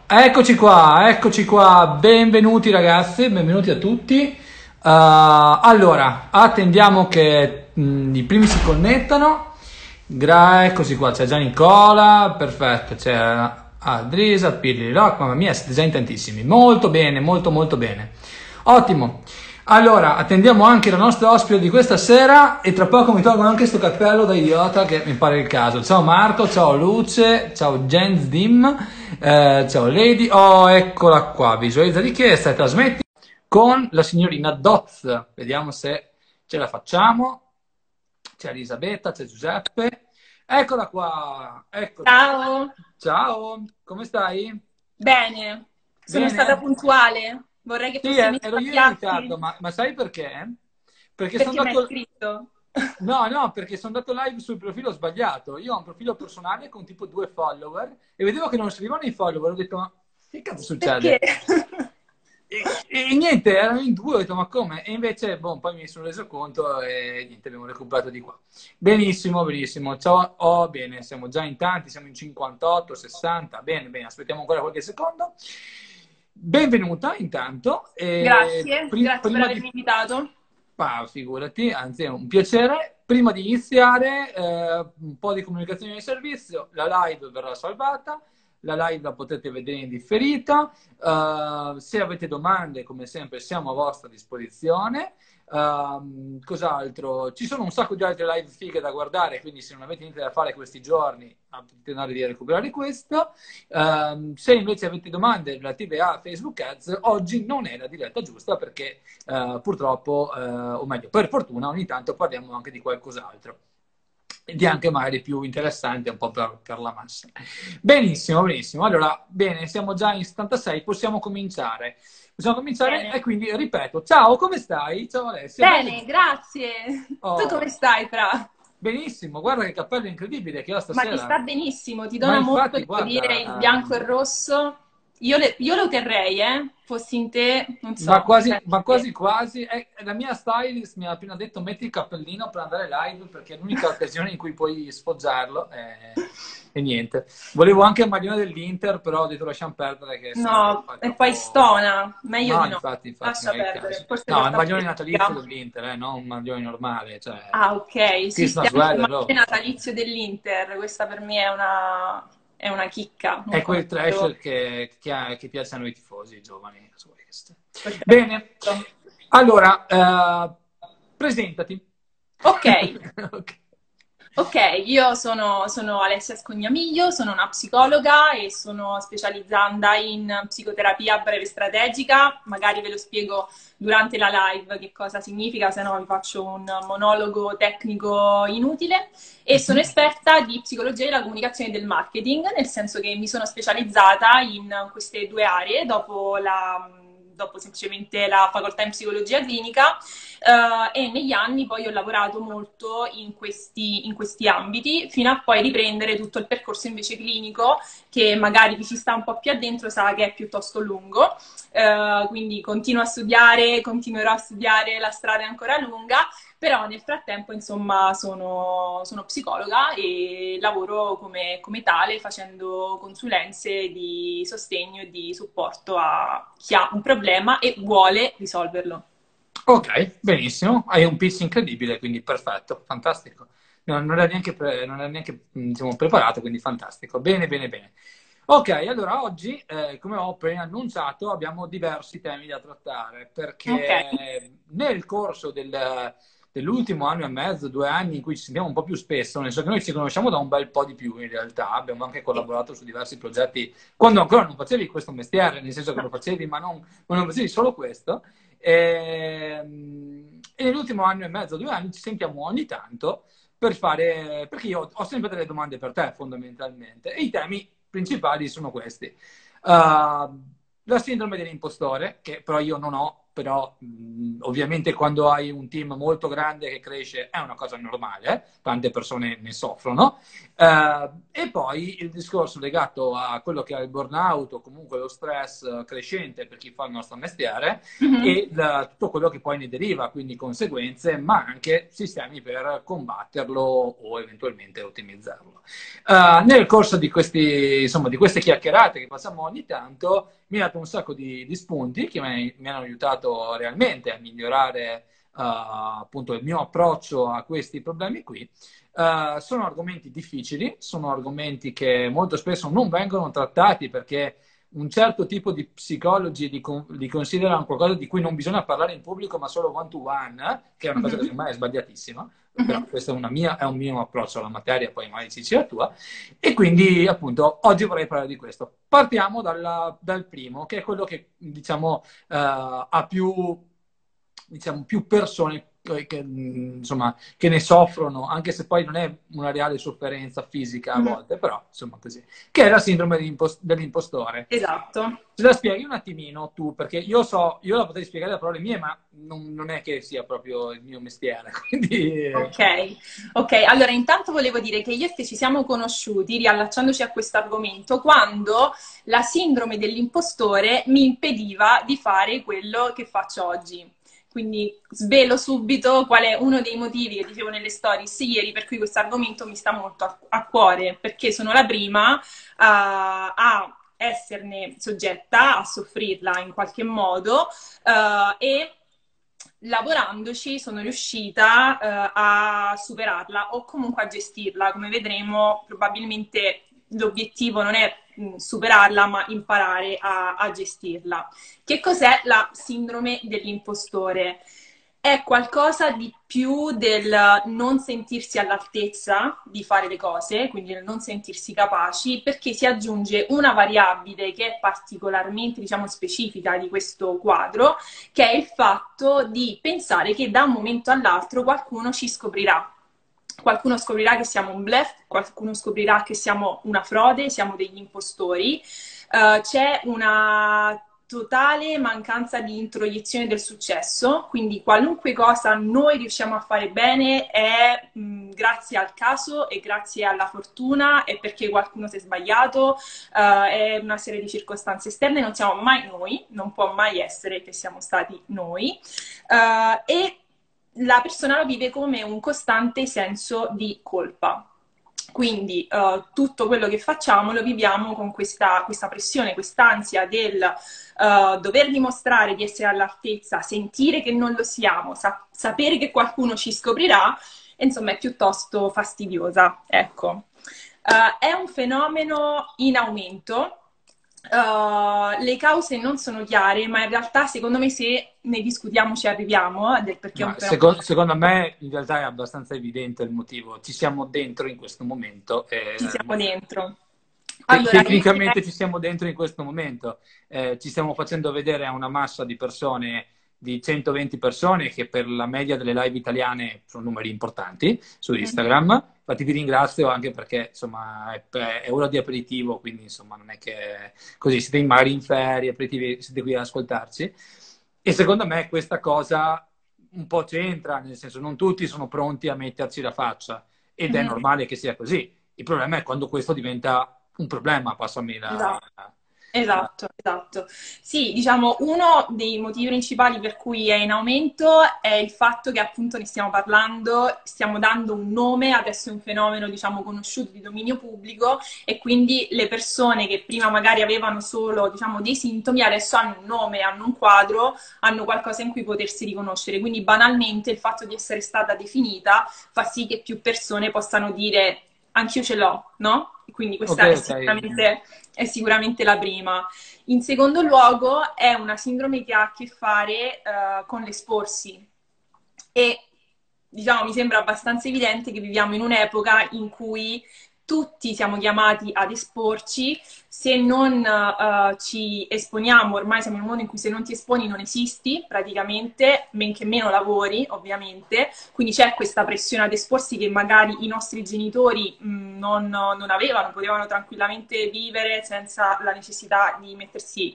Eccoci qua, benvenuti ragazzi, benvenuti a tutti. Allora, attendiamo che i primi si connettano. Eccoci qua, c'è già Nicola, perfetto, c'è Adrisa, Pirli, Rock, mamma mia, siete già in tantissimi. Molto bene, molto molto bene. Ottimo. Allora, attendiamo anche la nostra ospite di questa sera e tra poco mi tolgo anche sto cappello da idiota che mi pare il caso. Ciao Marco, ciao Luce, ciao Jens Dim, ciao Lady. Oh, eccola qua, visualizza richiesta e trasmetti con la signorina Doz. Vediamo se ce la facciamo. C'è Elisabetta, c'è Giuseppe. Eccola qua, eccoci. Ciao, Ciao, come stai? bene, sono stata Bene? puntuale. Vorrei che Sì, fosse messa ero a io in ritardo, piatti ma sai perché? Perché sono perché mi hai andato... scritto. No, perché sono andato live sul profilo sbagliato. Io ho un profilo personale con tipo 2 follower e vedevo che non servivano i follower. Ho detto, ma che cazzo Perché? succede? E niente, erano in due, ho detto, ma come? E invece, boh, poi mi sono reso conto e niente, abbiamo recuperato di qua. Benissimo, benissimo. Ciao, oh, bene, siamo già in tanti, siamo in 58, 60. Bene, bene, aspettiamo ancora qualche secondo. Benvenuta intanto. Grazie, grazie per Prima avermi di... invitato. Figurati, anzi è un piacere. Prima di iniziare, un po' di comunicazione di servizio. La live verrà salvata, la live la potete vedere in differita. Se avete domande, come sempre, siamo a vostra disposizione. Cos'altro? Ci sono un sacco di altre live fighe da guardare, quindi se non avete niente da fare questi giorni, potete andare di recuperare questo. Se invece avete domande relative a Facebook Ads, oggi non è la diretta giusta perché purtroppo, o meglio, per fortuna, ogni tanto parliamo anche di qualcos'altro. Di anche magari più interessante un po' per la massa. Benissimo, benissimo. Allora, bene, siamo già in 76, possiamo cominciare. Possiamo cominciare e Bene, quindi ripeto, ciao, come stai? Ciao Alessia, bella di... bene, grazie. Tu Oh, come stai, Fra? benissimo, guarda che cappello incredibile che ho Ma ti sta stasera. benissimo, ti Ma dona molto, infatti, devo dire, il guarda, bianco e il rosso. Io lo terrei, fossi in te, non ma so, quasi, dipende ma da te. quasi quasi, la mia stylist mi ha appena detto metti il cappellino per andare live perché è l'unica occasione in cui puoi sfoggiarlo e niente. Volevo anche il maglione dell'Inter, però ho detto lasciamo perdere che sennò No, fa e poi troppo... stona, meglio No, di no. infatti non Lascia è il perdere, caso. forse No, il porta maglione più natalizio fatica. dell'Inter, non un maglione normale, cioè Ah, ok. Sì, sì, Christmas anche il weather, maglione oh. natalizio dell'Inter. Questa per me è una chicca, È un quel consiglio. trash che piace a noi tifosi, giovani. Bene, Perfetto. allora, presentati. Ok, Ok. ok, sono Alessia Scognamiglio, sono una psicologa e sono specializzanda in psicoterapia breve strategica. Magari ve lo spiego durante la live che cosa significa, se no vi faccio un monologo tecnico inutile. E sono Mhm. esperta di psicologia della comunicazione e del marketing, nel senso che mi sono specializzata in queste due aree dopo semplicemente la facoltà in psicologia clinica e negli anni poi ho lavorato molto in questi ambiti fino a poi riprendere tutto il percorso invece clinico che magari chi ci sta un po' più addentro sa che è piuttosto lungo. Quindi continuerò a studiare, la strada è ancora lunga, però nel frattempo insomma sono psicologa e lavoro come tale facendo consulenze di sostegno e di supporto a chi ha un problema e vuole risolverlo. Ok, benissimo. Hai un pitch incredibile, quindi perfetto, fantastico. Non era neanche, non era neanche diciamo, preparato, quindi fantastico. Bene, bene, bene. Ok, allora oggi, come ho appena annunciato, abbiamo diversi temi da trattare, Ok. perché nel corso dell'ultimo anno e mezzo, 2 anni in cui ci sentiamo un po' più spesso, nel senso che noi ci conosciamo da un bel po' di più in realtà, abbiamo anche Sì. collaborato su diversi progetti quando ancora non facevi questo mestiere, nel senso che No. lo facevi, ma non facevi solo questo. E nell'ultimo anno e mezzo, 2 anni, ci sentiamo ogni tanto per fare, perché io ho sempre delle domande per te fondamentalmente, e i temi principali sono questi. La sindrome dell'impostore, che però io non ho, però ovviamente quando hai un team molto grande che cresce è una cosa normale, tante persone ne soffrono. E poi il discorso legato a quello che è il burnout o comunque lo stress crescente per chi fa il nostro mestiere Mhm. e tutto quello che poi ne deriva, quindi conseguenze, ma anche sistemi per combatterlo o eventualmente ottimizzarlo. Nel corso di insomma, di queste chiacchierate che facciamo ogni tanto, mi ha dato un sacco di spunti che mi hanno aiutato realmente a migliorare appunto il mio approccio a questi problemi qui. Sono argomenti difficili, sono argomenti che molto spesso non vengono trattati perché un certo tipo di psicologi li considerano qualcosa di cui non bisogna parlare in pubblico, ma solo one to one, che è una cosa che Mhm. secondo me è sbagliatissima. Però Mhm. questo è un mio approccio alla materia, poi magari ci sia la tua. E quindi, appunto, oggi vorrei parlare di questo. Partiamo dal primo, che è quello che, diciamo, ha diciamo, più persone insomma, che ne soffrono, anche se poi non è una reale sofferenza fisica a Mhm. volte, però, insomma, così. Che è la sindrome dell'impostore. Esatto. Ce la spieghi un attimino tu, perché io la potrei spiegare da parole mie, ma non è che sia proprio il mio mestiere, quindi... Ok, ok. Allora intanto volevo dire che io e te ci siamo conosciuti riallacciandoci a questo argomento quando la sindrome dell'impostore mi impediva di fare quello che faccio oggi. Quindi svelo subito qual è uno dei motivi che dicevo nelle stories ieri per cui questo argomento mi sta molto a cuore, perché sono la prima a esserne soggetta, a soffrirla in qualche modo e lavorandoci sono riuscita a superarla o comunque a gestirla. Come vedremo, probabilmente l'obiettivo non è superarla, ma imparare a gestirla. Che cos'è la sindrome dell'impostore? È qualcosa di più del non sentirsi all'altezza di fare le cose, quindi del non sentirsi capaci, perché si aggiunge una variabile che è particolarmente, diciamo, specifica di questo quadro, che è il fatto di pensare che da un momento all'altro qualcuno ci scoprirà. Qualcuno scoprirà che siamo un bluff, qualcuno scoprirà che siamo una frode, siamo degli impostori. C'è una totale mancanza di introiezione del successo, quindi qualunque cosa noi riusciamo a fare bene è grazie al caso e grazie alla fortuna e perché qualcuno si è sbagliato, è una serie di circostanze esterne, non siamo mai noi, non può mai essere che siamo stati noi, e la persona lo vive come un costante senso di colpa. Quindi tutto quello che facciamo lo viviamo con questa pressione, quest'ansia del dover dimostrare di essere all'altezza, sentire che non lo siamo, sapere che qualcuno ci scoprirà, e, insomma è piuttosto fastidiosa. Ecco. È un fenomeno in aumento. Le cause non sono chiare, ma in realtà secondo me se ne discutiamo ci arriviamo del perché è un Ma fenomeno. secondo me in realtà è abbastanza evidente il motivo. Ci siamo dentro in questo momento. Ci siamo dentro. Allora, io direi. Tecnicamente ci siamo dentro in questo momento. Ci stiamo facendo vedere a una massa di persone, di 120 persone, che per la media delle live italiane sono numeri importanti su Instagram. Infatti vi ringrazio anche perché insomma è ora di aperitivo, quindi insomma non è che così siete magari in ferie, aperitivi, siete qui ad ascoltarci. E secondo me questa cosa un po' c'entra, nel senso non tutti sono pronti a metterci la faccia ed è Mhm. normale che sia così. Il problema è quando questo diventa un problema, passami Esatto. la- Esatto, esatto. Sì, diciamo, uno dei motivi principali per cui è in aumento è il fatto che appunto ne stiamo parlando, stiamo dando un nome, adesso è un fenomeno, diciamo, conosciuto di dominio pubblico e quindi le persone che prima magari avevano solo, diciamo, dei sintomi, adesso hanno un nome, hanno un quadro, hanno qualcosa in cui potersi riconoscere. Quindi banalmente il fatto di essere stata definita fa sì che più persone possano dire anch'io ce l'ho, no? Quindi Ok, questa è ok. sicuramente la prima. In secondo luogo, è una sindrome che ha a che fare con l'esporsi e diciamo mi sembra abbastanza evidente che viviamo in un'epoca in cui tutti siamo chiamati ad esporci, se non ci esponiamo, ormai siamo in un mondo in cui se non ti esponi non esisti praticamente, men che meno lavori ovviamente, quindi c'è questa pressione ad esporsi che magari i nostri genitori non avevano, potevano tranquillamente vivere senza la necessità di mettersi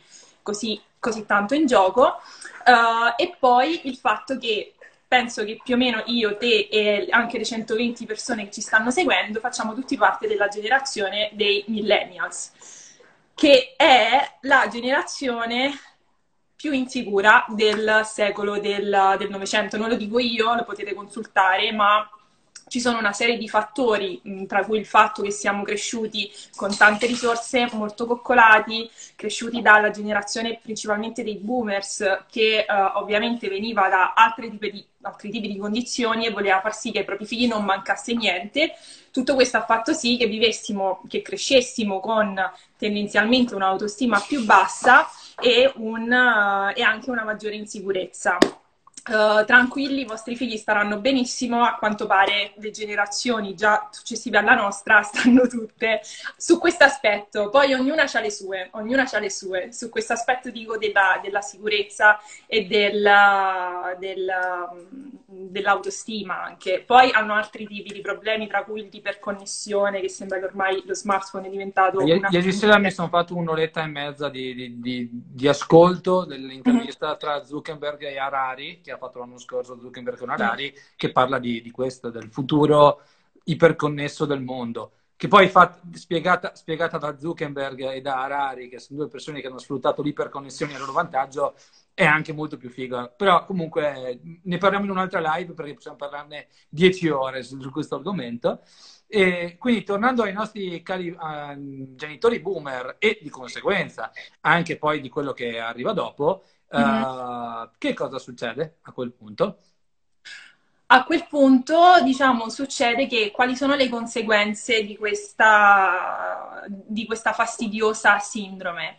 così tanto in gioco. E poi il fatto che penso che più o meno io, te e anche le 120 persone che ci stanno seguendo facciamo tutti parte della generazione dei millennials, che è la generazione più insicura del secolo del Novecento. Non lo dico io, lo potete consultare, ma ci sono una serie di fattori, tra cui il fatto che siamo cresciuti con tante risorse, molto coccolati, cresciuti dalla generazione principalmente dei boomers, che ovviamente veniva da altri tipi di condizioni e voleva far sì che ai propri figli non mancasse niente. Tutto questo ha fatto sì che crescessimo con tendenzialmente un'autostima più bassa e anche una maggiore insicurezza. Tranquilli, i vostri figli staranno benissimo, a quanto pare le generazioni già successive alla nostra stanno tutte su questo aspetto. Poi ognuna ha le sue, su questo aspetto dico della sicurezza e dell'autostima anche. Poi hanno altri tipi di problemi, tra cui l'iperconnessione, che sembra che ormai lo smartphone è diventato una... Ieri sera mi sono fatto un'oretta e mezza di ascolto dell'intervista tra Zuckerberg e Harari, che ha fatto l'anno scorso Zuckerberg con Harari, che parla di questo, del futuro iperconnesso del mondo, che poi spiegata da Zuckerberg e da Harari, che sono due persone che hanno sfruttato l'iperconnessione a loro vantaggio, è anche molto più figa. Però comunque ne parliamo in un'altra live, perché possiamo parlarne 10 ore su questo argomento. E quindi tornando ai nostri cari genitori boomer e di conseguenza anche poi di quello che arriva dopo, che cosa succede a quel punto? A quel punto, diciamo, succede che quali sono le conseguenze di questa fastidiosa sindrome?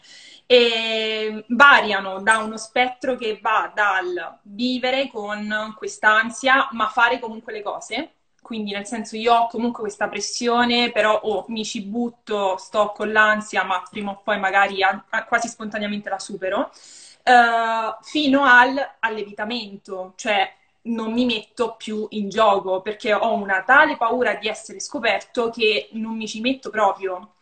E variano da uno spettro che va dal vivere con quest'ansia, ma fare comunque le cose. Quindi, nel senso, io ho comunque questa pressione, però mi ci butto, sto con l'ansia, ma prima o poi magari quasi spontaneamente la supero, fino all'evitamento, cioè non mi metto più in gioco perché ho una tale paura di essere scoperto che non mi ci metto proprio.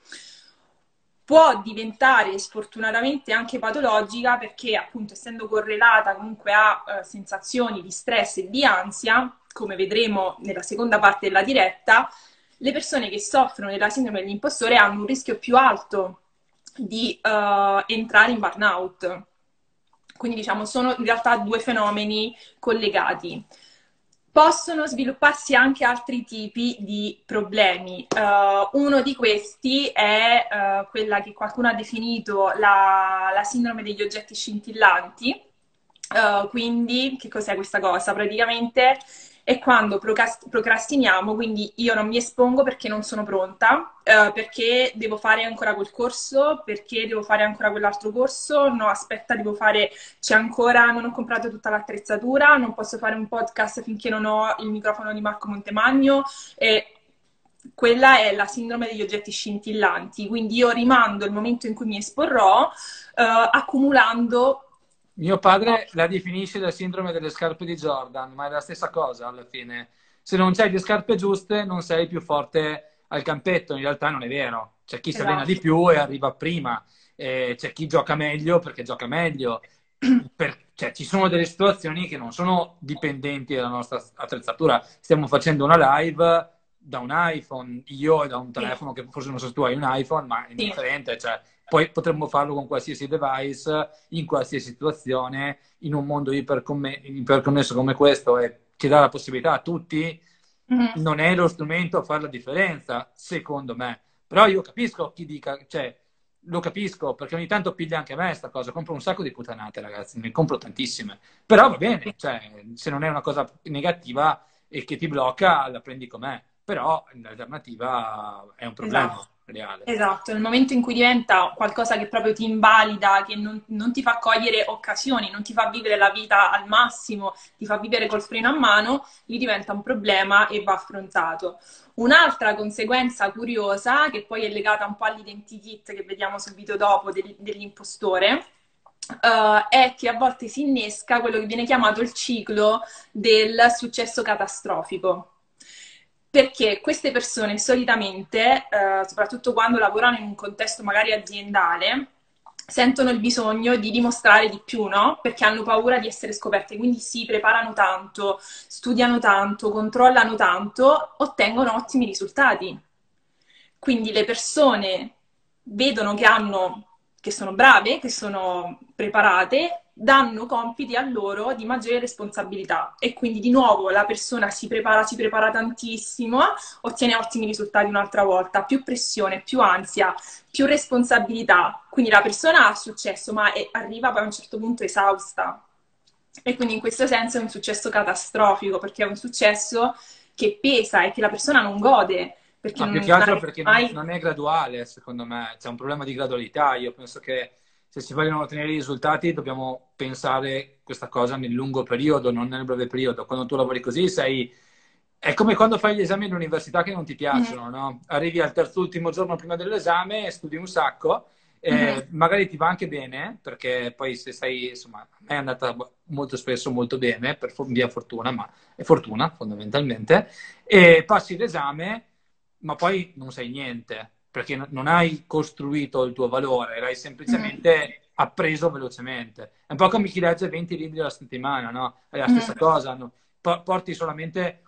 Può diventare sfortunatamente anche patologica perché, appunto, essendo correlata comunque a sensazioni di stress e di ansia, come vedremo nella seconda parte della diretta, le persone che soffrono della sindrome dell'impostore hanno un rischio più alto di entrare in burnout. Quindi, diciamo, sono in realtà due fenomeni collegati. Possono svilupparsi anche altri tipi di problemi. Uno di questi è quella che qualcuno ha definito la sindrome degli oggetti scintillanti. Quindi, che cos'è questa cosa? Praticamente è quando procrastiniamo, quindi io non mi espongo perché non sono pronta, perché devo fare ancora quel corso, perché devo fare ancora quell'altro corso, no, aspetta, non ho comprato tutta l'attrezzatura, non posso fare un podcast finché non ho il microfono di Marco Montemagno, e quella è la sindrome degli oggetti scintillanti, quindi io rimando il momento in cui mi esporrò, accumulando... Mio padre la definisce la sindrome delle scarpe di Jordan, ma è la stessa cosa alla fine. Se non c'hai le scarpe giuste, non sei più forte al campetto. In realtà non è vero. C'è chi si allena di più e arriva prima. C'è chi gioca meglio perché gioca meglio. Cioè, ci sono delle situazioni che non sono dipendenti dalla nostra attrezzatura. Stiamo facendo una live da un iPhone, io e da un telefono che forse non so se tu hai un iPhone, ma è indifferente, cioè poi potremmo farlo con qualsiasi device, in qualsiasi situazione, in un mondo iperconnesso come questo e che dà la possibilità a tutti, non è lo strumento a fare la differenza, secondo me. Però io capisco chi dica, cioè, lo capisco, perché ogni tanto piglia anche a me sta cosa, compro un sacco di puttanate, ragazzi, ne compro tantissime. Però va bene, cioè, se non è una cosa negativa e che ti blocca, la prendi com'è. Però l'alternativa è un problema reale. Esatto, nel momento in cui diventa qualcosa che proprio ti invalida, che non ti fa cogliere occasioni, non ti fa vivere la vita al massimo, ti fa vivere col freno a mano, lì diventa un problema e va affrontato. Un'altra conseguenza curiosa, che poi è legata un po' all'identikit che vediamo subito dopo dell'impostore, è che a volte si innesca quello che viene chiamato il ciclo del successo catastrofico. Perché queste persone solitamente, soprattutto quando lavorano in un contesto magari aziendale, sentono il bisogno di dimostrare di più, no? Perché hanno paura di essere scoperte, quindi si preparano tanto, studiano tanto, controllano tanto, ottengono ottimi risultati. Quindi le persone vedono che sono brave, che sono preparate, danno compiti a loro di maggiore responsabilità e quindi di nuovo la persona si prepara tantissimo, ottiene ottimi risultati un'altra volta, più pressione, più ansia, più responsabilità. Quindi la persona ha successo, ma arriva poi a un certo punto esausta. E quindi in questo senso è un successo catastrofico, perché è un successo che pesa e che la persona non gode, perché Ma più non che altro hai perché mai... non è graduale, secondo me, c'è un problema di gradualità. Io penso che se si vogliono ottenere i risultati dobbiamo pensare questa cosa nel lungo periodo, non nel breve periodo. Quando tu lavori così sei... È come quando fai gli esami all'università che non ti Mhm, piacciono, no? Arrivi al terzo ultimo giorno prima dell'esame, studi un sacco, mhm, magari ti va anche bene, perché poi se sei, insomma, a me è andata molto spesso molto bene, per via fortuna, ma è fortuna fondamentalmente, e passi l'esame ma poi non sai niente, perché non hai costruito il tuo valore, l'hai mhm, semplicemente appreso velocemente. È un po' come chi legge 20 libri alla settimana, no? È la stessa mhm. cosa, no? Porti solamente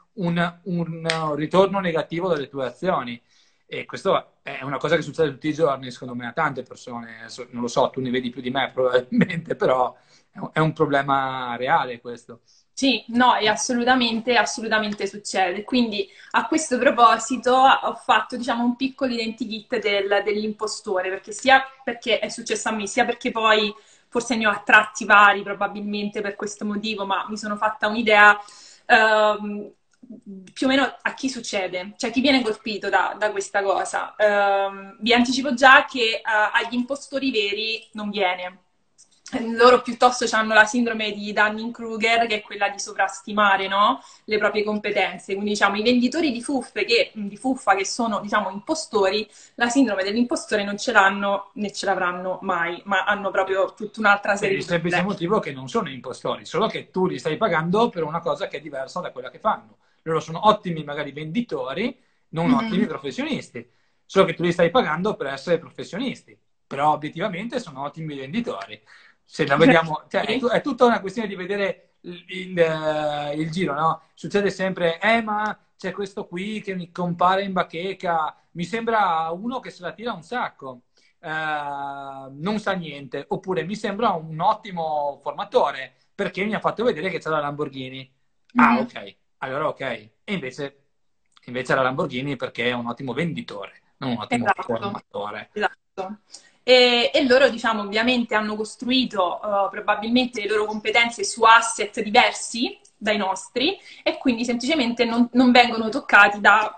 un ritorno negativo dalle tue azioni. E questo è una cosa che succede tutti i giorni, secondo me, a tante persone. Adesso non lo so, tu ne vedi più di me probabilmente, però è un problema reale questo. Sì, no, e assolutamente, assolutamente succede. Quindi a questo proposito ho fatto, diciamo, un piccolo identikit dell'impostore, perché sia perché è successo a me, sia perché poi forse ne ho attratti vari, probabilmente per questo motivo, ma mi sono fatta un'idea ehm, più o meno a chi succede, cioè chi viene colpito da questa cosa. Vi anticipo già che agli impostori veri non viene. Loro piuttosto hanno la sindrome di Dunning-Kruger, che è quella di sovrastimare, no? Le proprie competenze. Quindi, diciamo, i venditori di fuffa che sono, diciamo, impostori, la sindrome dell'impostore non ce l'hanno né ce l'avranno mai, ma hanno proprio tutta un'altra Per serie il di semplice problemi. motivo che non sono impostori, solo che tu li stai pagando per una cosa che è diversa da quella che fanno. Loro sono ottimi, magari venditori, non ottimi Mhm. professionisti, solo che tu li stai pagando per essere professionisti, però obiettivamente sono ottimi venditori. Se la vediamo, cioè, Sì. è tutta una questione di vedere il giro, no? Succede sempre, ma c'è questo qui che mi compare in bacheca, mi sembra uno che se la tira un sacco non sa niente, oppure mi sembra un ottimo formatore perché mi ha fatto vedere che c'è la Lamborghini. Ah, Mhm. ok, allora ok. E invece la Lamborghini perché è un ottimo venditore, non un ottimo Esatto, formatore. esatto. E loro, diciamo, ovviamente hanno costruito probabilmente le loro competenze su asset diversi dai nostri e quindi semplicemente non vengono toccati da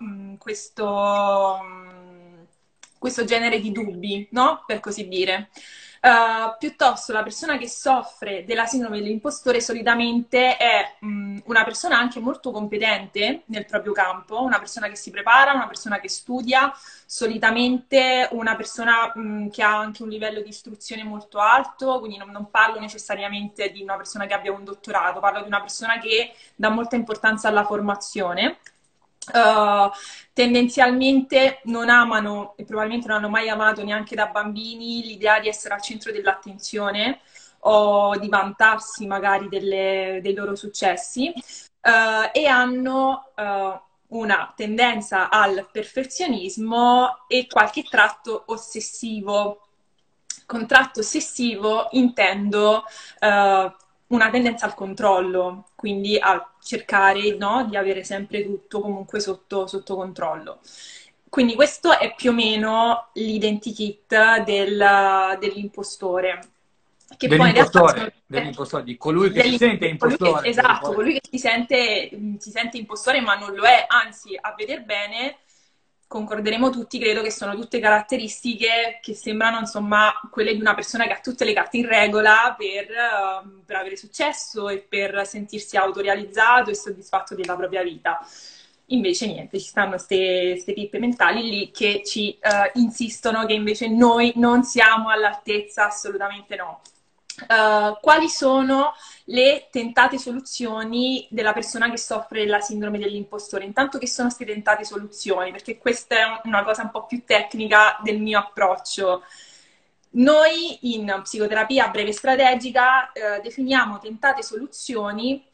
questo genere di dubbi, no? Per così dire. Piuttosto la persona che soffre della sindrome dell'impostore solitamente è una persona anche molto competente nel proprio campo, una persona che si prepara, una persona che studia, solitamente una persona che ha anche un livello di istruzione molto alto, quindi non parlo necessariamente di una persona che abbia un dottorato, parlo di una persona che dà molta importanza alla formazione. Uh, Tendenzialmente non amano e probabilmente non hanno mai amato neanche da bambini l'idea di essere al centro dell'attenzione o di vantarsi magari dei loro successi e hanno una tendenza al perfezionismo e qualche tratto ossessivo. Con tratto ossessivo intendo una tendenza al controllo, quindi a cercare, no, di avere sempre tutto comunque sotto controllo. Quindi questo è più o meno l'identikit dell'impostore, che poi in realtà sono Dell'impostore, di colui che si sente colui che, impostore, perché esatto, poi colui che si sente impostore ma non lo è, anzi, a veder bene, concorderemo tutti, credo che sono tutte caratteristiche che sembrano, insomma, quelle di una persona che ha tutte le carte in regola per avere successo e per sentirsi autorealizzato e soddisfatto della propria vita. Invece niente, ci stanno queste pippe mentali lì che ci insistono che invece noi non siamo all'altezza, assolutamente no. Quali sono le tentate soluzioni della persona che soffre della sindrome dell'impostore? Intanto che sono queste tentate soluzioni, perché questa è una cosa un po' più tecnica del mio approccio. Noi in psicoterapia breve strategica definiamo tentate soluzioni,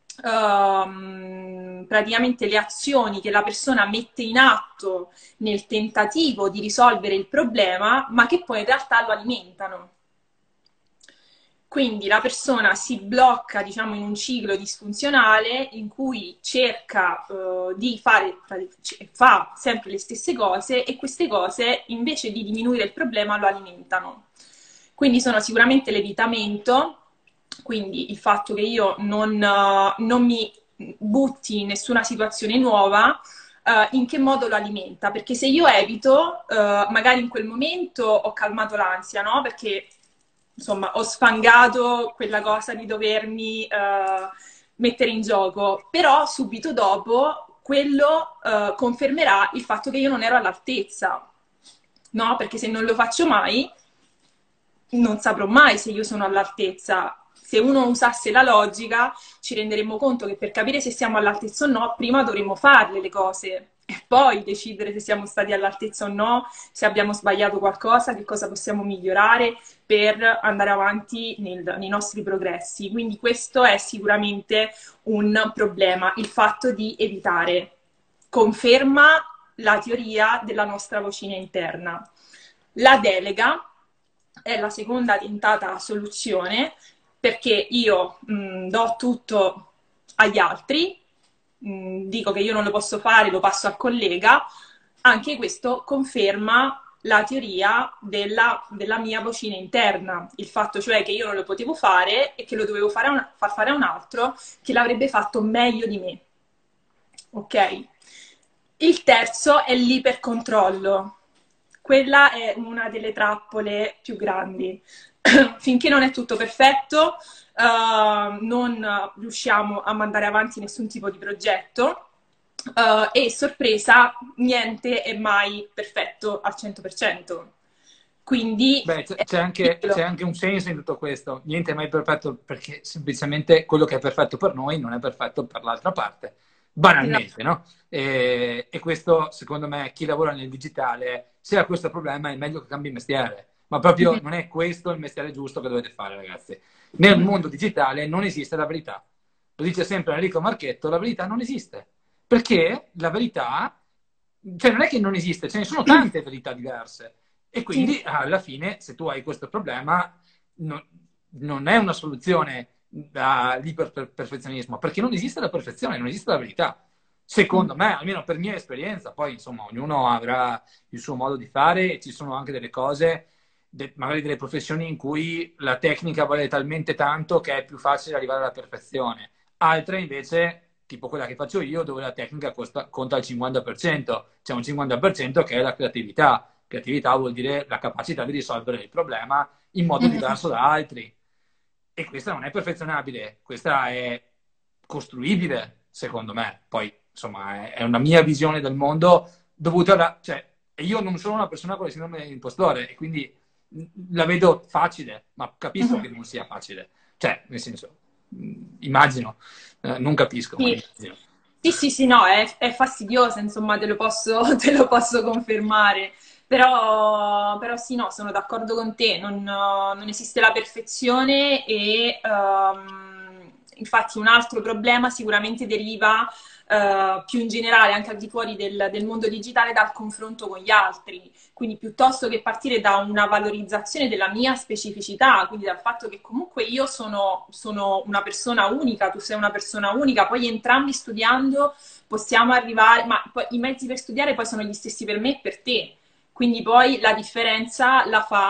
praticamente le azioni che la persona mette in atto nel tentativo di risolvere il problema, ma che poi in realtà lo alimentano. Quindi la persona si blocca, diciamo, in un ciclo disfunzionale in cui cerca di fare, fa sempre le stesse cose e queste cose, invece di diminuire il problema, lo alimentano. Quindi sono sicuramente l'evitamento, quindi il fatto che io non mi butti in nessuna situazione nuova, in che modo lo alimenta? Perché se io evito, magari in quel momento ho calmato l'ansia, no? Perché insomma ho sfangato quella cosa di dovermi mettere in gioco, però subito dopo quello confermerà il fatto che io non ero all'altezza, no? Perché se non lo faccio mai, non saprò mai se io sono all'altezza. Se uno usasse la logica, ci renderemmo conto che per capire se siamo all'altezza o no, prima dovremmo farle le cose e poi decidere se siamo stati all'altezza o no, se abbiamo sbagliato qualcosa, che cosa possiamo migliorare per andare avanti nei nostri progressi. Quindi questo è sicuramente un problema, il fatto di evitare. Conferma la teoria della nostra vocina interna. La delega è la seconda tentata soluzione, perché io do tutto agli altri, dico che io non lo posso fare, lo passo al collega. Anche questo conferma la teoria della mia vocina interna, il fatto cioè che io non lo potevo fare e che lo dovevo far fare a un altro che l'avrebbe fatto meglio di me. Ok? Il terzo è l'ipercontrollo. Quella è una delle trappole più grandi. Finché non è tutto perfetto, non riusciamo a mandare avanti nessun tipo di progetto e sorpresa, niente è mai perfetto al 100%. Quindi Beh, è c'è quello. anche un senso in tutto questo. Niente è mai perfetto perché semplicemente quello che è perfetto per noi non è perfetto per l'altra parte. Banalmente, no? E questo, secondo me, chi lavora nel digitale, se ha questo problema è meglio che cambi mestiere. Ma proprio non è questo il mestiere giusto che dovete fare, ragazzi. Nel mondo digitale non esiste la verità. Lo dice sempre Enrico Marchetto, la verità non esiste. Perché la verità, cioè non è che non esiste, ce ne sono tante verità diverse. E Sì. quindi alla fine, se tu hai questo problema, no- non è una soluzione all'iperperfezionismo, perché non esiste la perfezione, non esiste la verità. Secondo me, almeno per mia esperienza, poi insomma ognuno avrà il suo modo di fare e ci sono anche delle cose, magari delle professioni in cui la tecnica vale talmente tanto che è più facile arrivare alla perfezione. Altre invece, tipo quella che faccio io, dove la tecnica conta il 50%, c'è un 50% che è la creatività. Creatività vuol dire la capacità di risolvere il problema in modo diverso da altri. E questa non è perfezionabile, questa è costruibile, secondo me. Poi, insomma, è una mia visione del mondo dovuta alla... Cioè, io non sono una persona con la sindrome dell'impostore e quindi la vedo facile, ma capisco che non sia facile. Cioè, nel senso, immagino, non capisco, ma Sì. immagino. Sì, sì, sì, no, è fastidiosa, insomma, te lo posso confermare. Però sì, no, sono d'accordo con te, non esiste la perfezione e infatti un altro problema sicuramente deriva più in generale, anche al di fuori del mondo digitale, dal confronto con gli altri. Quindi piuttosto che partire da una valorizzazione della mia specificità, quindi dal fatto che comunque io sono una persona unica, tu sei una persona unica, poi entrambi studiando possiamo arrivare, ma poi i mezzi per studiare poi sono gli stessi per me e per te. Quindi poi la differenza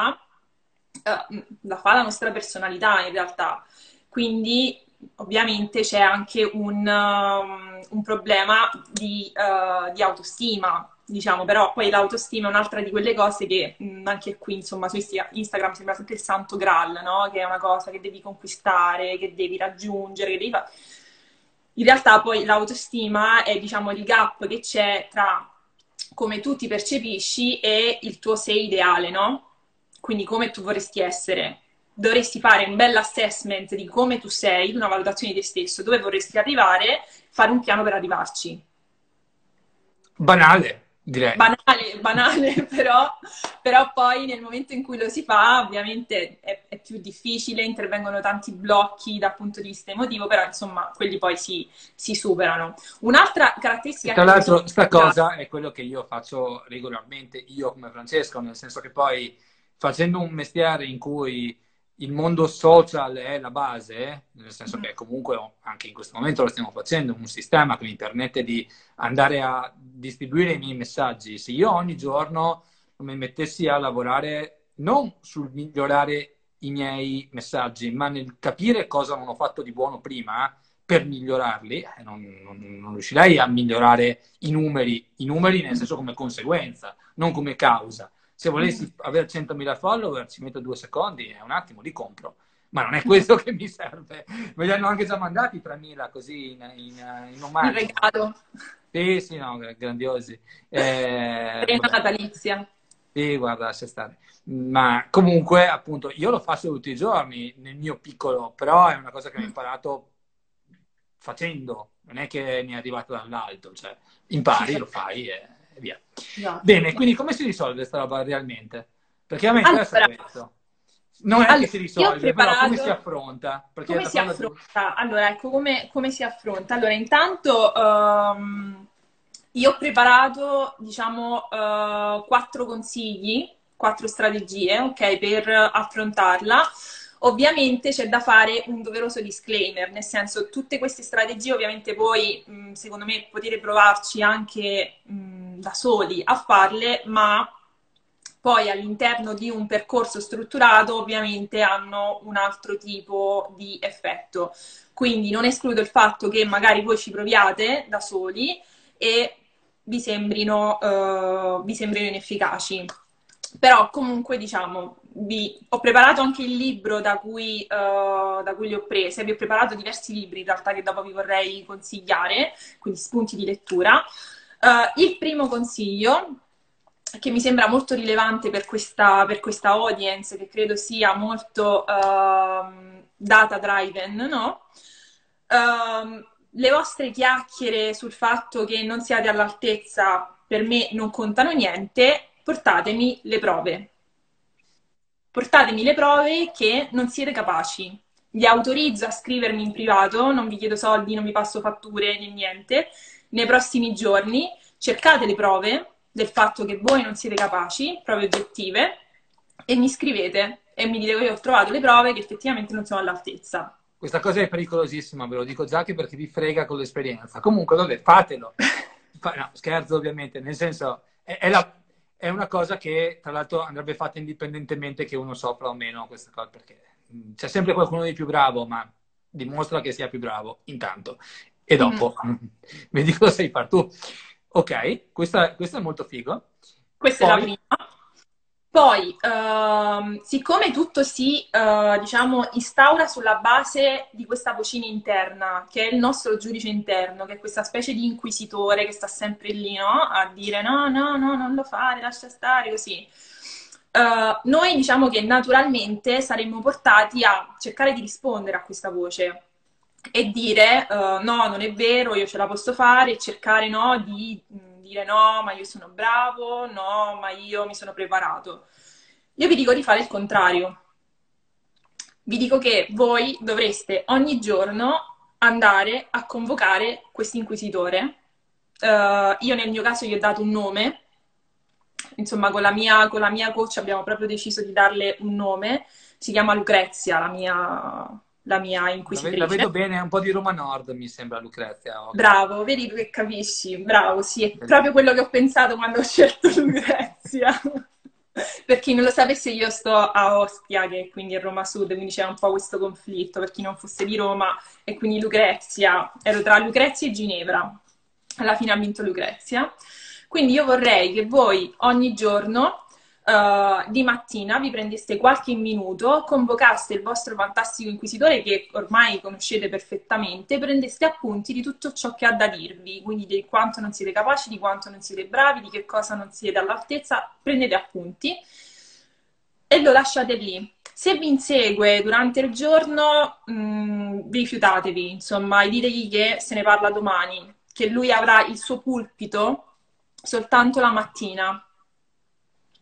la fa la nostra personalità in realtà. Quindi ovviamente c'è anche un problema di autostima, diciamo, però poi l'autostima è un'altra di quelle cose che anche qui, insomma, su Instagram sembra sempre il santo Graal, no? Che è una cosa che devi conquistare, che devi raggiungere, che devi fare. In realtà poi l'autostima è, diciamo, il gap che c'è tra come tu ti percepisci e il tuo sei ideale, no? Quindi come tu vorresti essere. Dovresti fare un bel assessment di come tu sei, una valutazione di te stesso, dove vorresti arrivare, fare un piano per arrivarci. Banale, direi. Banale, banale, però poi nel momento in cui lo si fa, ovviamente è più difficile, intervengono tanti blocchi dal punto di vista emotivo, però insomma quelli poi si superano. Un'altra E caratteristica tra che mi sono l'altro, sta data, cosa è quello che io faccio regolarmente, io come Francesco, nel senso che poi facendo un mestiere in cui il mondo social è la base, nel senso che comunque anche in questo momento lo stiamo facendo, un sistema che mi permette di andare a distribuire i miei messaggi. Se io ogni giorno mi mettessi a lavorare non sul migliorare i miei messaggi, ma nel capire cosa non ho fatto di buono prima per migliorarli, non riuscirei a migliorare i numeri nel senso come conseguenza, non come causa. Se volessi avere 100.000 follower ci metto 2 secondi e un attimo li compro, ma non è questo che mi serve. Me li hanno anche già mandati 3.000 così in il omaggio. regalo, Sì, sì, no, grandiosi. prima Vabbè. natalizia. Sì, guarda, lascia stare. Ma comunque, appunto, io lo faccio tutti i giorni nel mio piccolo, però è una cosa che ho imparato facendo, non è che mi è arrivato dall'alto, cioè Sì, impari, sì, lo fai e via. esatto. Bene, quindi come si risolve questa roba realmente? Perché a me interessa Allora, questo. Non è che allora, si io ho risolve, però come si preparato. affronta? Perché Come da si quando... affronta? Allora, ecco come si affronta. Allora, intanto io ho preparato, diciamo, 4 consigli, 4 strategie, ok, per affrontarla. Ovviamente c'è da fare un doveroso disclaimer, nel senso tutte queste strategie ovviamente voi, secondo me, potete provarci anche da soli a farle, ma poi all'interno di un percorso strutturato ovviamente hanno un altro tipo di effetto. Quindi non escludo il fatto che magari voi ci proviate da soli e vi sembrino inefficaci. Però comunque diciamo, ho preparato anche il libro da cui li ho prese, vi ho preparato diversi libri in realtà che dopo vi vorrei consigliare, quindi spunti di lettura. Il primo consiglio, che mi sembra molto rilevante per questa audience, che credo sia molto data driven, no? Le vostre chiacchiere sul fatto che non siate all'altezza per me non contano niente, portatemi le prove. Portatemi le prove che non siete capaci. Vi autorizzo a scrivermi in privato, non vi chiedo soldi, non vi passo fatture né niente. Nei prossimi giorni cercate le prove del fatto che voi non siete capaci, prove oggettive, e mi scrivete e mi dite che io ho trovato le prove che effettivamente non sono all'altezza. Questa cosa è pericolosissima, ve lo dico già che perché vi frega con l'esperienza. Comunque, vabbè, fatelo. No, scherzo ovviamente, nel senso, è una cosa che tra l'altro andrebbe fatta indipendentemente che uno soffra o meno questa cosa, perché c'è sempre qualcuno di più bravo, ma dimostra che sia più bravo intanto. E Mhm. dopo, vedi cosa sai fare tu. Ok, questo è molto figo. Questa è la Poi, prima. Poi, siccome tutto diciamo, instaura sulla base di questa vocina interna, che è il nostro giudice interno, che è questa specie di inquisitore che sta sempre lì, no? A dire no, no, no, non lo fare, lascia stare, così. Noi diciamo che naturalmente saremmo portati a cercare di rispondere a questa voce e dire no, non è vero, io ce la posso fare, e cercare no, di dire no, ma io sono bravo, no, ma io mi sono preparato. Io vi dico di fare il contrario. Vi dico che voi dovreste ogni giorno andare a convocare questo inquisitore. Io nel mio caso gli ho dato un nome, insomma con la mia coach abbiamo proprio deciso di darle un nome, si chiama Lucrezia, la mia la inquisitrice. vedo bene, è un po' di Roma Nord, mi sembra, Lucrezia, occhio. Bravo, vedi tu che capisci, bravo, sì, è proprio quello che ho pensato quando ho scelto Lucrezia. Per chi non lo sapesse, io sto a Ostia, che quindi è Roma Sud, quindi c'è un po' questo conflitto, per chi non fosse di Roma, e quindi Lucrezia, ero tra Lucrezia e Ginevra. Alla fine ha vinto Lucrezia. Quindi io vorrei che voi ogni giorno di mattina vi prendeste qualche minuto, convocaste il vostro fantastico inquisitore che ormai conoscete perfettamente, prendeste appunti di tutto ciò che ha da dirvi, quindi di quanto non siete capaci, di quanto non siete bravi, di che cosa non siete all'altezza, prendete appunti e lo lasciate lì. Se vi insegue durante il giorno, rifiutatevi, insomma, e ditegli che se ne parla domani, che lui avrà il suo pulpito soltanto la mattina.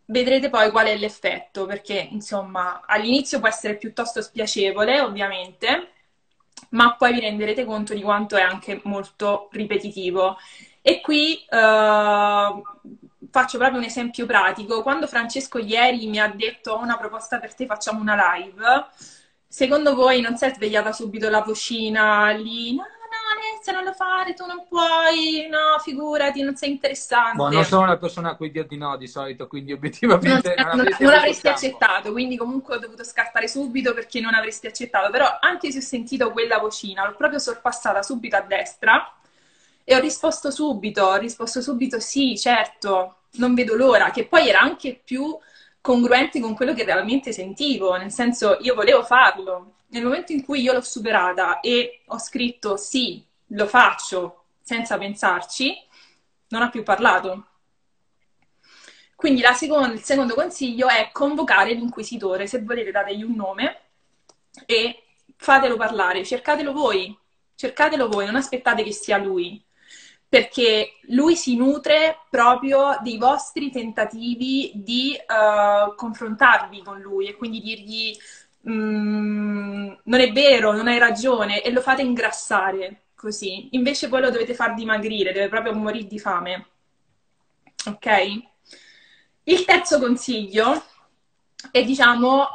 vedrete poi qual è l'effetto, perché insomma all'inizio può essere piuttosto spiacevole, ovviamente, ma poi vi renderete conto di quanto è anche molto ripetitivo. E qui faccio proprio un esempio pratico. Quando Francesco ieri mi ha detto ho una proposta per te, facciamo una live, secondo voi non si è svegliata subito la vocina lì? No, no, Alessia, non lo fare, tu non puoi, no, figurati, non sei Boh, non interessante. sono una persona a cui dir di no di solito, quindi obiettivamente non avresti Non avuto avresti scampo. accettato, quindi comunque ho dovuto scartare subito perché non avresti accettato, però anche se ho sentito quella vocina, l'ho proprio sorpassata subito a destra e ho risposto subito sì, certo, non vedo l'ora, che poi era anche più congruente con quello che realmente sentivo, nel senso io volevo farlo. Nel momento in cui io l'ho superata e ho scritto sì, lo faccio senza pensarci, non ha più parlato. Quindi il secondo consiglio è convocare l'inquisitore. Se volete dategli un nome e fatelo parlare, cercatelo voi, non aspettate che sia lui, perché lui si nutre proprio dei vostri tentativi di confrontarvi con lui e quindi dirgli non è vero, non hai ragione e lo fate ingrassare così. Invece poi lo dovete far dimagrire, deve proprio morire di fame. Ok? Il terzo consiglio è, diciamo,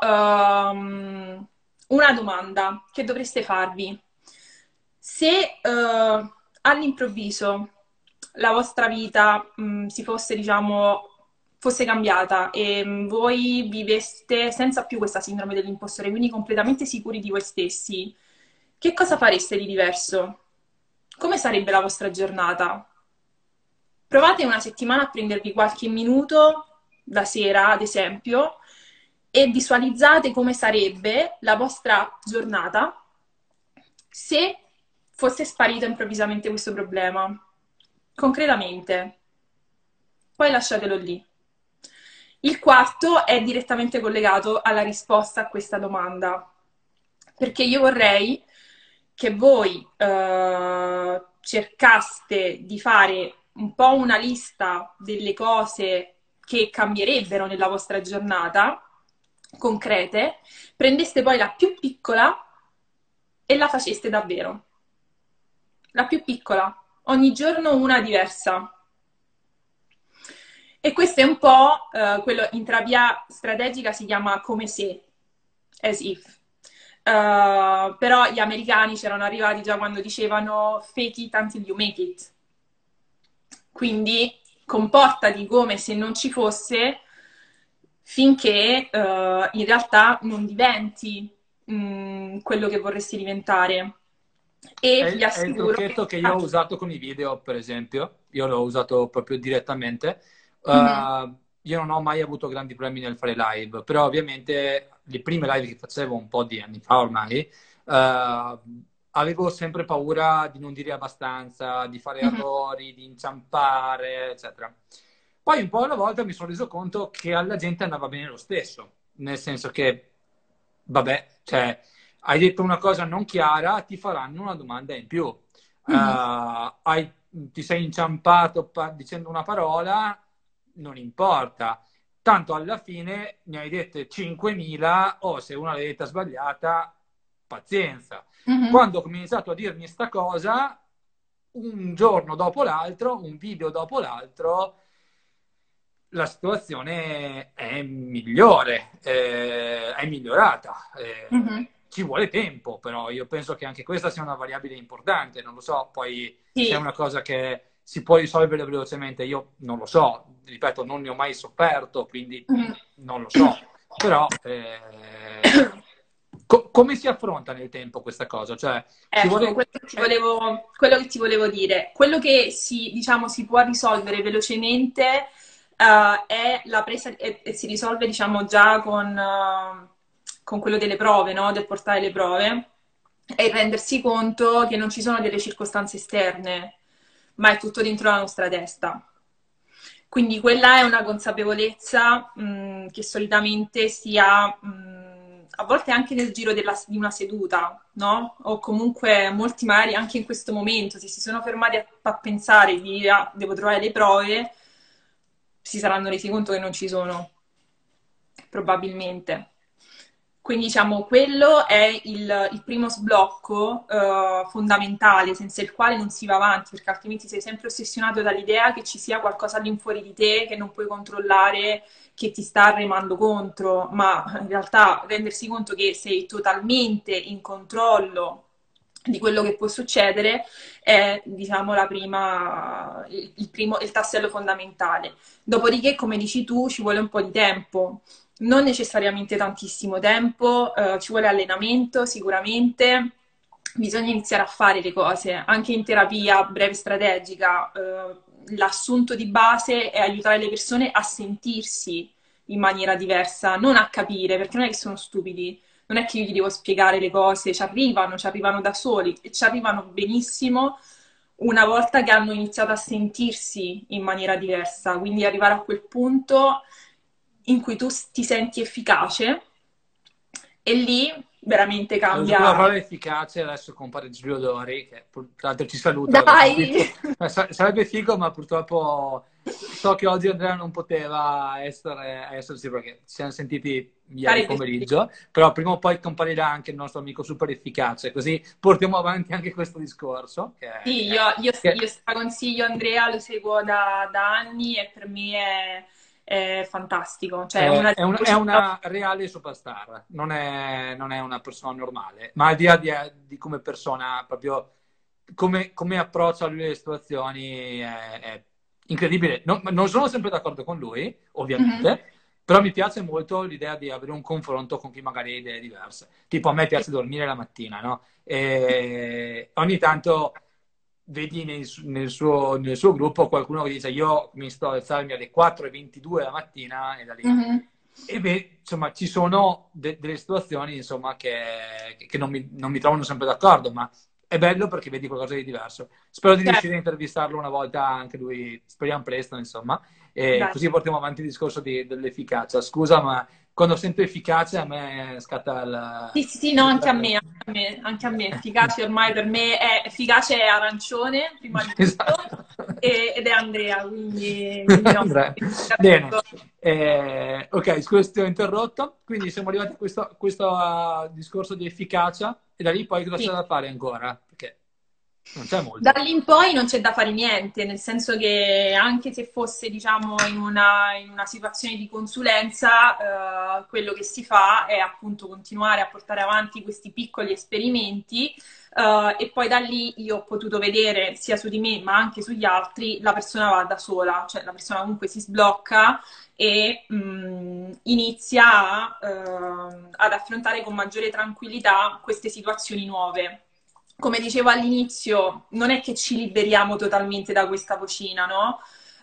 una domanda che dovreste farvi. Se all'improvviso la vostra vita si fosse, diciamo, fosse cambiata e voi viveste senza più questa sindrome dell'impostore, quindi completamente sicuri di voi stessi, che cosa fareste di diverso? Come sarebbe la vostra giornata? Provate una settimana a prendervi qualche minuto la sera, ad esempio, e visualizzate come sarebbe la vostra giornata se fosse sparito improvvisamente questo problema. Concretamente. Poi lasciatelo lì. Il quarto è direttamente collegato alla risposta a questa domanda, perché io vorrei che voi cercaste di fare un po' una lista delle cose che cambierebbero nella vostra giornata, concrete, prendeste poi la più piccola e la faceste davvero. La più piccola, ogni giorno una diversa. E questo è un po' quello in terapia strategica si chiama come se, as if. Però gli americani c'erano arrivati già quando dicevano fake it until you make it. Quindi comportati come se non ci fosse finché in realtà non diventi quello che vorresti diventare. È, E vi è il assicuro che... trucchetto che io ho usato con i video, per esempio. Io l'ho usato proprio direttamente. Mhm, Io non ho mai avuto grandi problemi nel fare live, però ovviamente le prime live che facevo un po' di anni fa ormai, avevo sempre paura di non dire abbastanza, di fare mhm, errori, di inciampare, eccetera. Poi un po' alla volta mi sono reso conto che alla gente andava bene lo stesso, nel senso che, vabbè, cioè hai detto una cosa non chiara, ti faranno una domanda in più. mhm. Ti sei inciampato dicendo una parola, non importa. Tanto alla fine ne hai dette 5.000 o se una l'hai detta sbagliata, pazienza. Mhm. Quando ho iniziato a dirmi sta cosa, un giorno dopo l'altro, un video dopo l'altro, la situazione è migliore, è migliorata. Mhm. Ci vuole tempo, però io penso che anche questa sia una variabile importante. Non lo so, poi se è Sì. una cosa che si può risolvere velocemente, io non lo so. Ripeto, non ne ho mai sofferto, quindi Mhm. non lo so. Però come si affronta nel tempo questa cosa? Cioè, ci Ecco, vuole... quello che ti volevo dire, quello che si, diciamo, si può risolvere velocemente è la presa e si risolve, diciamo, già con quello delle prove, no? Del portare le prove, è il rendersi conto che non ci sono delle circostanze esterne, ma è tutto dentro la nostra testa. Quindi quella è una consapevolezza che solitamente si ha a volte anche nel giro di una seduta, no? O comunque molti magari anche in questo momento, se si sono fermati a pensare di dire ah, devo trovare le prove, si saranno resi conto che non ci sono. probabilmente. Quindi diciamo quello è il primo sblocco fondamentale, senza il quale non si va avanti, perché altrimenti sei sempre ossessionato dall'idea che ci sia qualcosa all'infuori di te che non puoi controllare, che ti sta remando contro, ma in realtà rendersi conto che sei totalmente in controllo di quello che può succedere è, diciamo, il tassello fondamentale. Dopodiché, come dici tu, ci vuole un po' di tempo, non necessariamente tantissimo tempo, ci vuole allenamento sicuramente, bisogna iniziare a fare le cose, anche in terapia breve strategica, l'assunto di base è aiutare le persone a sentirsi in maniera diversa, non a capire, perché non è che sono stupidi, non è che io gli devo spiegare le cose, ci arrivano da soli e ci arrivano benissimo una volta che hanno iniziato a sentirsi in maniera diversa, quindi arrivare a quel punto in cui tu ti senti efficace e lì veramente Ho usato la cambia. parola efficace, adesso compare Giulio Dori, che tra l'altro ci saluta. Dai! Sarebbe figo, ma purtroppo so che oggi Andrea non poteva esserci perché ci siamo sentiti ieri Sarebbe pomeriggio, però prima o poi comparirà anche il nostro amico super efficace, così portiamo avanti anche questo discorso. sì, io straconsiglio Andrea, lo seguo da anni e per me è fantastico. Cioè, una È una reale superstar, non è una persona normale, ma al di là di come persona, proprio come approccia lui le situazioni è incredibile. Non sono sempre d'accordo con lui, Mhm. ovviamente, però mi piace molto l'idea di avere un confronto con chi magari ha idee diverse. Tipo, a me piace dormire la mattina, no? E ogni tanto vedi nel suo gruppo qualcuno che dice io mi sto alzarmi alle 4:22 la mattina e da lì. Mhm. E beh, insomma, ci sono delle situazioni, insomma, che non mi trovano sempre d'accordo, ma è bello perché vedi qualcosa di diverso. Spero di Certo, riuscire a intervistarlo una volta anche lui, speriamo presto, insomma, e dai. così portiamo avanti il discorso dell'efficacia. Scusa, ma quando sento efficace a me scatta Sì, sì, sì, no, anche a me, anche a me, anche a me. Efficace ormai per me è efficace è arancione, prima di tutto, Esatto. ed è Andrea, quindi no, Andrea. Bene. capisco. Ok, scusa ti ho interrotto, quindi siamo arrivati a questo discorso di efficacia e da lì poi cosa c'è Sì. da fare ancora? Perché non c'è Da molto. lì in poi non c'è da fare niente, nel senso che anche se fosse, diciamo, in una situazione di consulenza, quello che si fa è appunto continuare a portare avanti questi piccoli esperimenti, e poi da lì io ho potuto vedere sia su di me ma anche sugli altri, la persona va da sola, cioè la persona comunque si sblocca e inizia ad affrontare con maggiore tranquillità queste situazioni nuove. Come dicevo all'inizio, non è che ci liberiamo totalmente da questa vocina, no?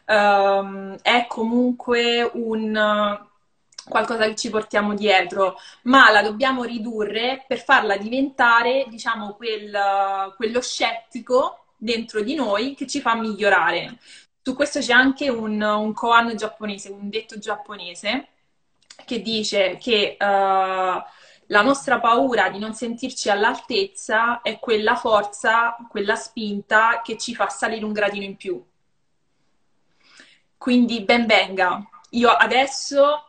È comunque un qualcosa che ci portiamo dietro, ma la dobbiamo ridurre per farla diventare, diciamo, quello scettico dentro di noi che ci fa migliorare. Su questo c'è anche un koan giapponese, un detto giapponese, che dice che la nostra paura di non sentirci all'altezza è quella forza, quella spinta che ci fa salire un gradino in più. Quindi ben venga. Io adesso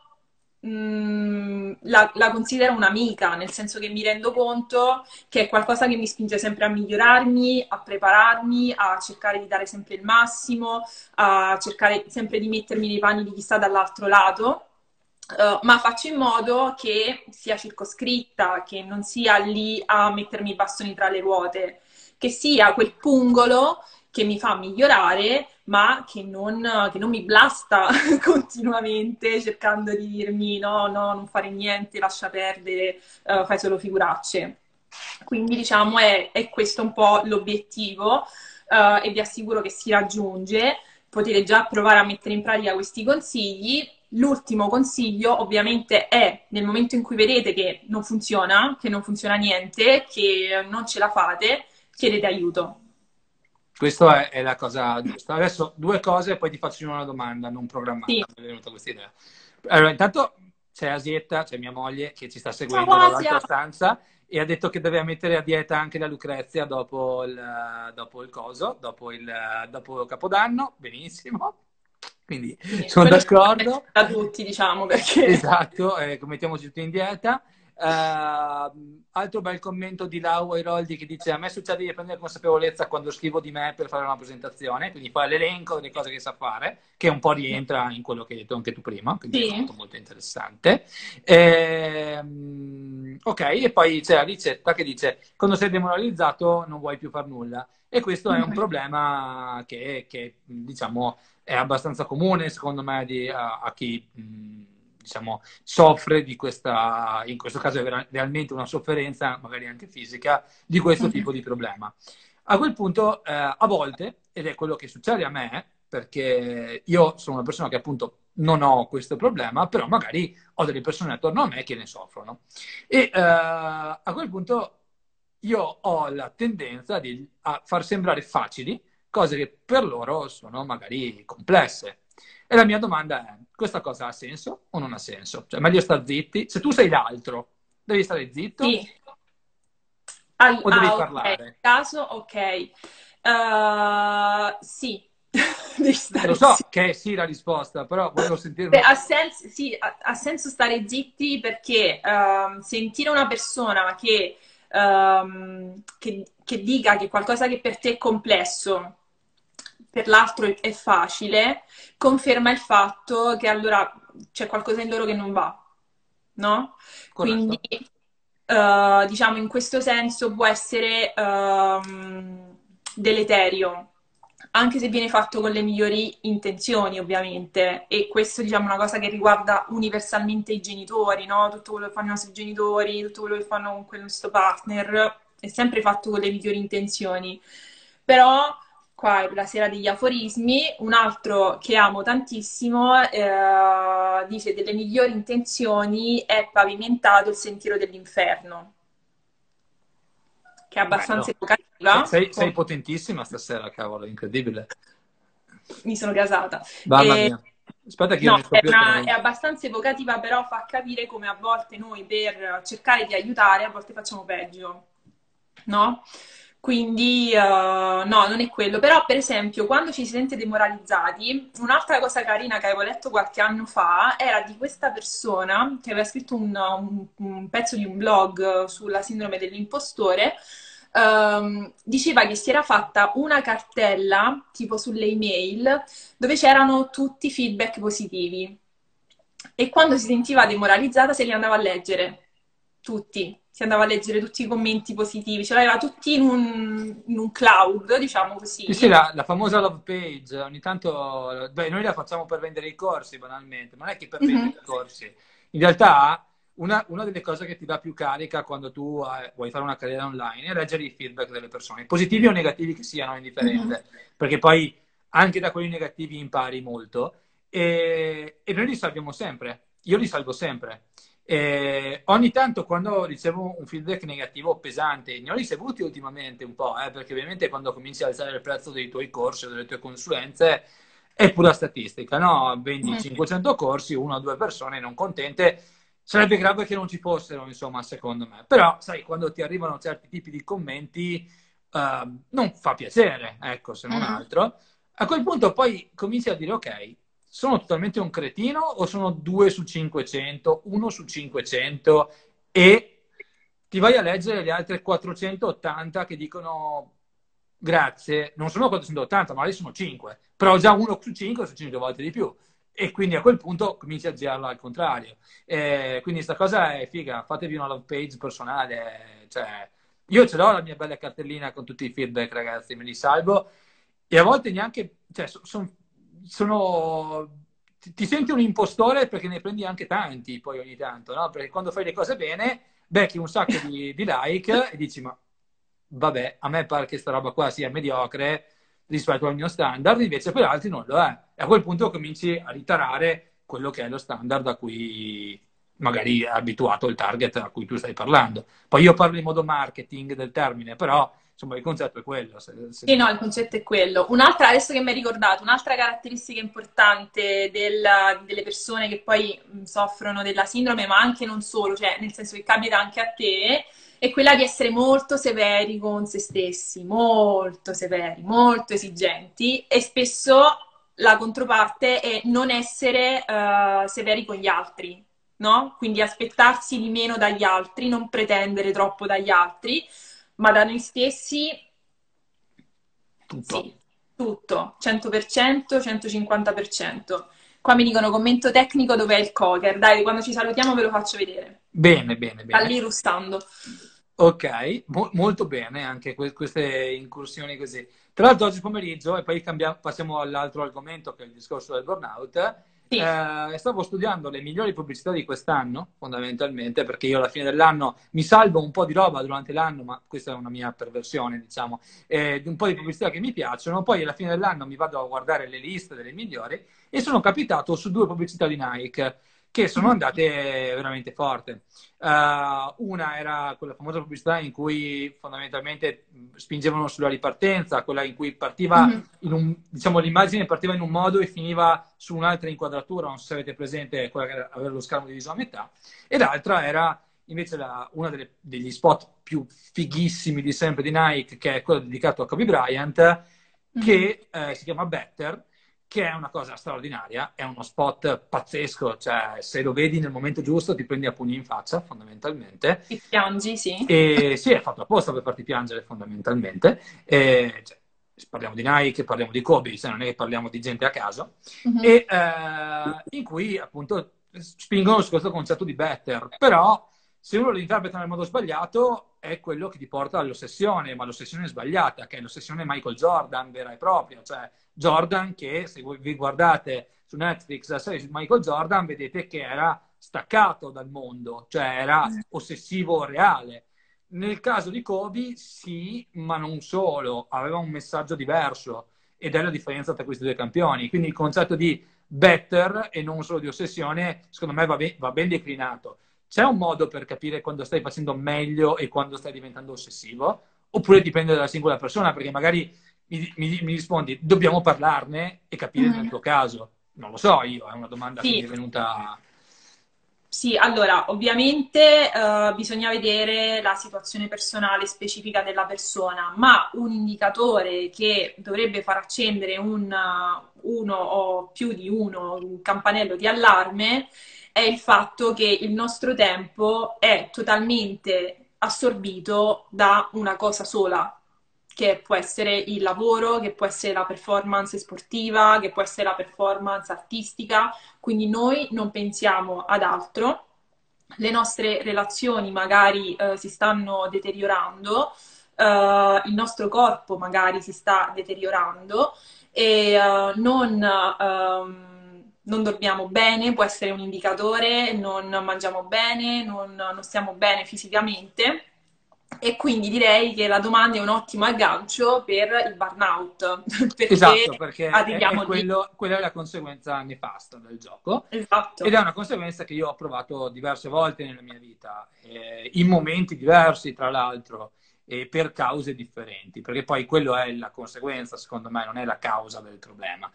la considero un'amica, nel senso che mi rendo conto che è qualcosa che mi spinge sempre a migliorarmi, a prepararmi, a cercare di dare sempre il massimo, a cercare sempre di mettermi nei panni di chi sta dall'altro lato. Ma faccio in modo che sia circoscritta, che non sia lì a mettermi i bastoni tra le ruote, che sia quel pungolo che mi fa migliorare, ma che non mi blasta continuamente cercando di dirmi no, no, non fare niente, lascia perdere, fai solo figuracce. Quindi diciamo è questo un po' l'obiettivo, e vi assicuro che si raggiunge. Potete già provare a mettere in pratica questi consigli. L'ultimo consiglio ovviamente è nel momento in cui vedete che non funziona niente, che non ce la fate, chiedete aiuto. Questa è la cosa giusta. Adesso due cose e poi ti faccio una domanda non Sì. programmata. Mi è venuta questa idea. Allora, intanto c'è Asietta, c'è mia moglie, che ci sta Ciao seguendo dall'altra Asia! stanza e ha detto che deve mettere a dieta anche la Lucrezia dopo il coso, dopo Capodanno. Benissimo. quindi Quindi, sono quello d'accordo. da tutti, diciamo, perché... Esatto, mettiamoci tutti in dieta. Altro bel commento di Lau Airoldi che dice: a me succede di prendere consapevolezza quando scrivo di me per fare una presentazione, quindi fa l'elenco delle cose che sa fare, che un po' rientra in quello che hai detto anche tu prima, quindi è Sì. molto molto interessante. Ok, e poi c'è la ricetta che dice: quando sei demoralizzato non vuoi più far nulla. E questo è un Mhm. problema diciamo, è abbastanza comune, secondo me, a chi diciamo, soffre di questa, in questo caso è realmente una sofferenza, magari anche fisica, di questo Mhm. tipo di problema. A quel punto, a volte, ed è quello che succede a me, perché io sono una persona che appunto non ho questo problema, però magari ho delle persone attorno a me che ne soffrono. E a quel punto io ho la tendenza a far sembrare facili cose che per loro sono magari complesse. E la mia domanda è: questa cosa ha senso o non ha senso? Cioè, meglio star zitti? Se tu sei l'altro, devi stare zitto Sì. Ah, o devi ah, ok. parlare? Caso, ok. Sì, devi Lo stare so zitti. che è sì la risposta, però volevo sentire Beh, una... ha senso, sì, ha senso stare zitti perché sentire una persona che dica che qualcosa che per te è complesso, per l'altro è facile, conferma il fatto che allora c'è qualcosa in loro che non va, no? Quindi, Corretto? diciamo, in questo senso può essere deleterio, anche se viene fatto con le migliori intenzioni, ovviamente. E questo, diciamo, è una cosa che riguarda universalmente i genitori, no? Tutto quello che fanno i nostri genitori, tutto quello che fanno con quel nostro partner, è sempre fatto con le migliori intenzioni. Però qua è la sera degli aforismi, un altro che amo tantissimo dice: delle migliori intenzioni è pavimentato il sentiero dell'inferno, che è abbastanza Bello. Sei, evocativa. sei potentissima stasera, cavolo, incredibile. Mi sono gasata. Mamma E, mia. Aspetta che io no, non sto più a è tenere... abbastanza evocativa, però fa capire come a volte noi per cercare di aiutare, a volte facciamo peggio, no? Quindi, no, non è quello. Però, per esempio, quando ci si sente demoralizzati, un'altra cosa carina che avevo letto qualche anno fa era di questa persona che aveva scritto un pezzo di un blog sulla sindrome dell'impostore. Diceva che si era fatta una cartella, tipo sulle email, dove c'erano tutti i feedback positivi. E quando si sentiva demoralizzata se li andava a leggere, tutti, si andava a leggere tutti i commenti positivi, ce l'aveva tutti in un cloud, diciamo Sì, sì, così. la famosa love page, ogni tanto, beh, noi la facciamo per vendere i corsi banalmente, ma non è che per vendere Mhm, i corsi. In realtà, una delle cose che ti dà più carica quando tu vuoi fare una carriera online è leggere i feedback delle persone, positivi o negativi che siano, è mhm, indifferente, perché poi anche da quelli negativi impari molto. E noi li salviamo sempre, io li salvo sempre. Ogni tanto quando ricevo un feedback negativo pesante, ne ho ricevuti ultimamente un po', perché ovviamente quando cominci a alzare il prezzo dei tuoi corsi o delle tue consulenze è pura statistica, no? Vendi mhm, 500 corsi, una o due persone non contente, sarebbe grave che non ci fossero, insomma, secondo me. Però, sai, quando ti arrivano certi tipi di commenti, non fa piacere, ecco, se non mhm. altro. A quel punto poi cominci a dire: ok, sono totalmente un cretino o sono 2 su 500, 1 su 500 e ti vai a leggere le altre 480 che dicono grazie, non sono 480, magari sono 5, però già 1 su 5 sono 5 volte di più. E quindi a quel punto cominci a girarla al contrario. Quindi sta cosa è figa, fatevi una love page personale. Cioè, io ce l'ho la mia bella cartellina con tutti i feedback, ragazzi, me li salvo e a volte neanche, cioè, sono, ti senti un impostore perché ne prendi anche tanti poi ogni tanto, no? Perché quando fai le cose bene becchi un sacco di like e dici: ma vabbè, a me pare che sta roba qua sia mediocre rispetto al mio standard, invece per altri non lo è. E a quel punto cominci a ritarare quello che è lo standard a cui magari è abituato il target a cui tu stai parlando. Poi io parlo in modo marketing del termine, però insomma il concetto è quello. Sì, no, il concetto è quello. Un'altra, adesso che mi hai ricordato, un'altra caratteristica importante delle persone che poi soffrono della sindrome, ma anche non solo, cioè nel senso che capita anche a te, è quella di essere molto severi con se stessi, molto severi, molto esigenti e spesso la controparte è non essere severi con gli altri, no? Quindi aspettarsi di meno dagli altri, non pretendere troppo dagli altri, ma da noi stessi, Tutto. sì, tutto, 100%, 150%. Qua mi dicono commento tecnico, dov'è il cocker? Dai, quando ci salutiamo ve lo faccio vedere. Bene, bene, Sta bene. lì rustando. Ok, molto bene anche queste incursioni così. Tra l'altro oggi pomeriggio, e poi passiamo all'altro argomento che è il discorso del burnout, Sì. stavo studiando le migliori pubblicità di quest'anno, fondamentalmente, perché io alla fine dell'anno mi salvo un po' di roba durante l'anno, ma questa è una mia perversione, diciamo, di un po' di pubblicità che mi piacciono, poi alla fine dell'anno mi vado a guardare le liste delle migliori e sono capitato su due pubblicità di Nike che sono andate veramente forte. Una era quella famosa pubblicità in cui fondamentalmente spingevano sulla ripartenza, quella in cui partiva Mhm. diciamo, l'immagine partiva in un modo e finiva su un'altra inquadratura, non so se avete presente quella che aveva lo schermo diviso a metà, e l'altra era invece una degli spot più fighissimi di sempre di Nike, che è quello dedicato a Kobe Bryant, Mhm. che si chiama Better, che è una cosa straordinaria, è uno spot pazzesco, cioè se lo vedi nel momento giusto ti prendi a pugni in faccia, fondamentalmente. Ti piangi, sì. E sì, è fatto apposta per farti piangere, fondamentalmente. Cioè, parliamo di Nike, parliamo di Kobe, se non è che parliamo di gente a caso, Mhm. e in cui appunto spingono su questo concetto di better. Però se uno lo interpreta nel modo sbagliato è quello che ti porta all'ossessione, ma l'ossessione sbagliata, che è l'ossessione Michael Jordan vera e propria, cioè Jordan che se voi vi guardate su Netflix la serie su Michael Jordan vedete che era staccato dal mondo, cioè era ossessivo reale. Nel caso di Kobe sì, ma non solo, aveva un messaggio diverso ed è la differenza tra questi due campioni. Quindi il concetto di better e non solo di ossessione, secondo me va ben declinato. C'è un modo per capire quando stai facendo meglio e quando stai diventando ossessivo? Oppure dipende dalla singola persona? Perché magari mi rispondi, dobbiamo parlarne e capire nel Mhm. tuo caso. Non lo so io, è una domanda che mi Sì, è venuta. sì, allora, ovviamente bisogna vedere la situazione personale specifica della persona, ma un indicatore che dovrebbe far accendere uno o più di uno, un campanello di allarme, è il fatto che il nostro tempo è totalmente assorbito da una cosa sola, che può essere il lavoro, che può essere la performance sportiva, che può essere la performance artistica, quindi noi non pensiamo ad altro, le nostre relazioni magari si stanno deteriorando, il nostro corpo magari si sta deteriorando e non dormiamo bene, può essere un indicatore, non mangiamo bene, non stiamo bene fisicamente. E quindi direi che la domanda è un ottimo aggancio per il burnout, perché Esatto, perché è arriviamo lì. quella è la conseguenza nefasta del gioco ed Esatto. è una conseguenza che io ho provato diverse volte nella mia vita, in momenti diversi, tra l'altro, e per cause differenti, perché poi quello è la conseguenza, secondo me, non è la causa del problema.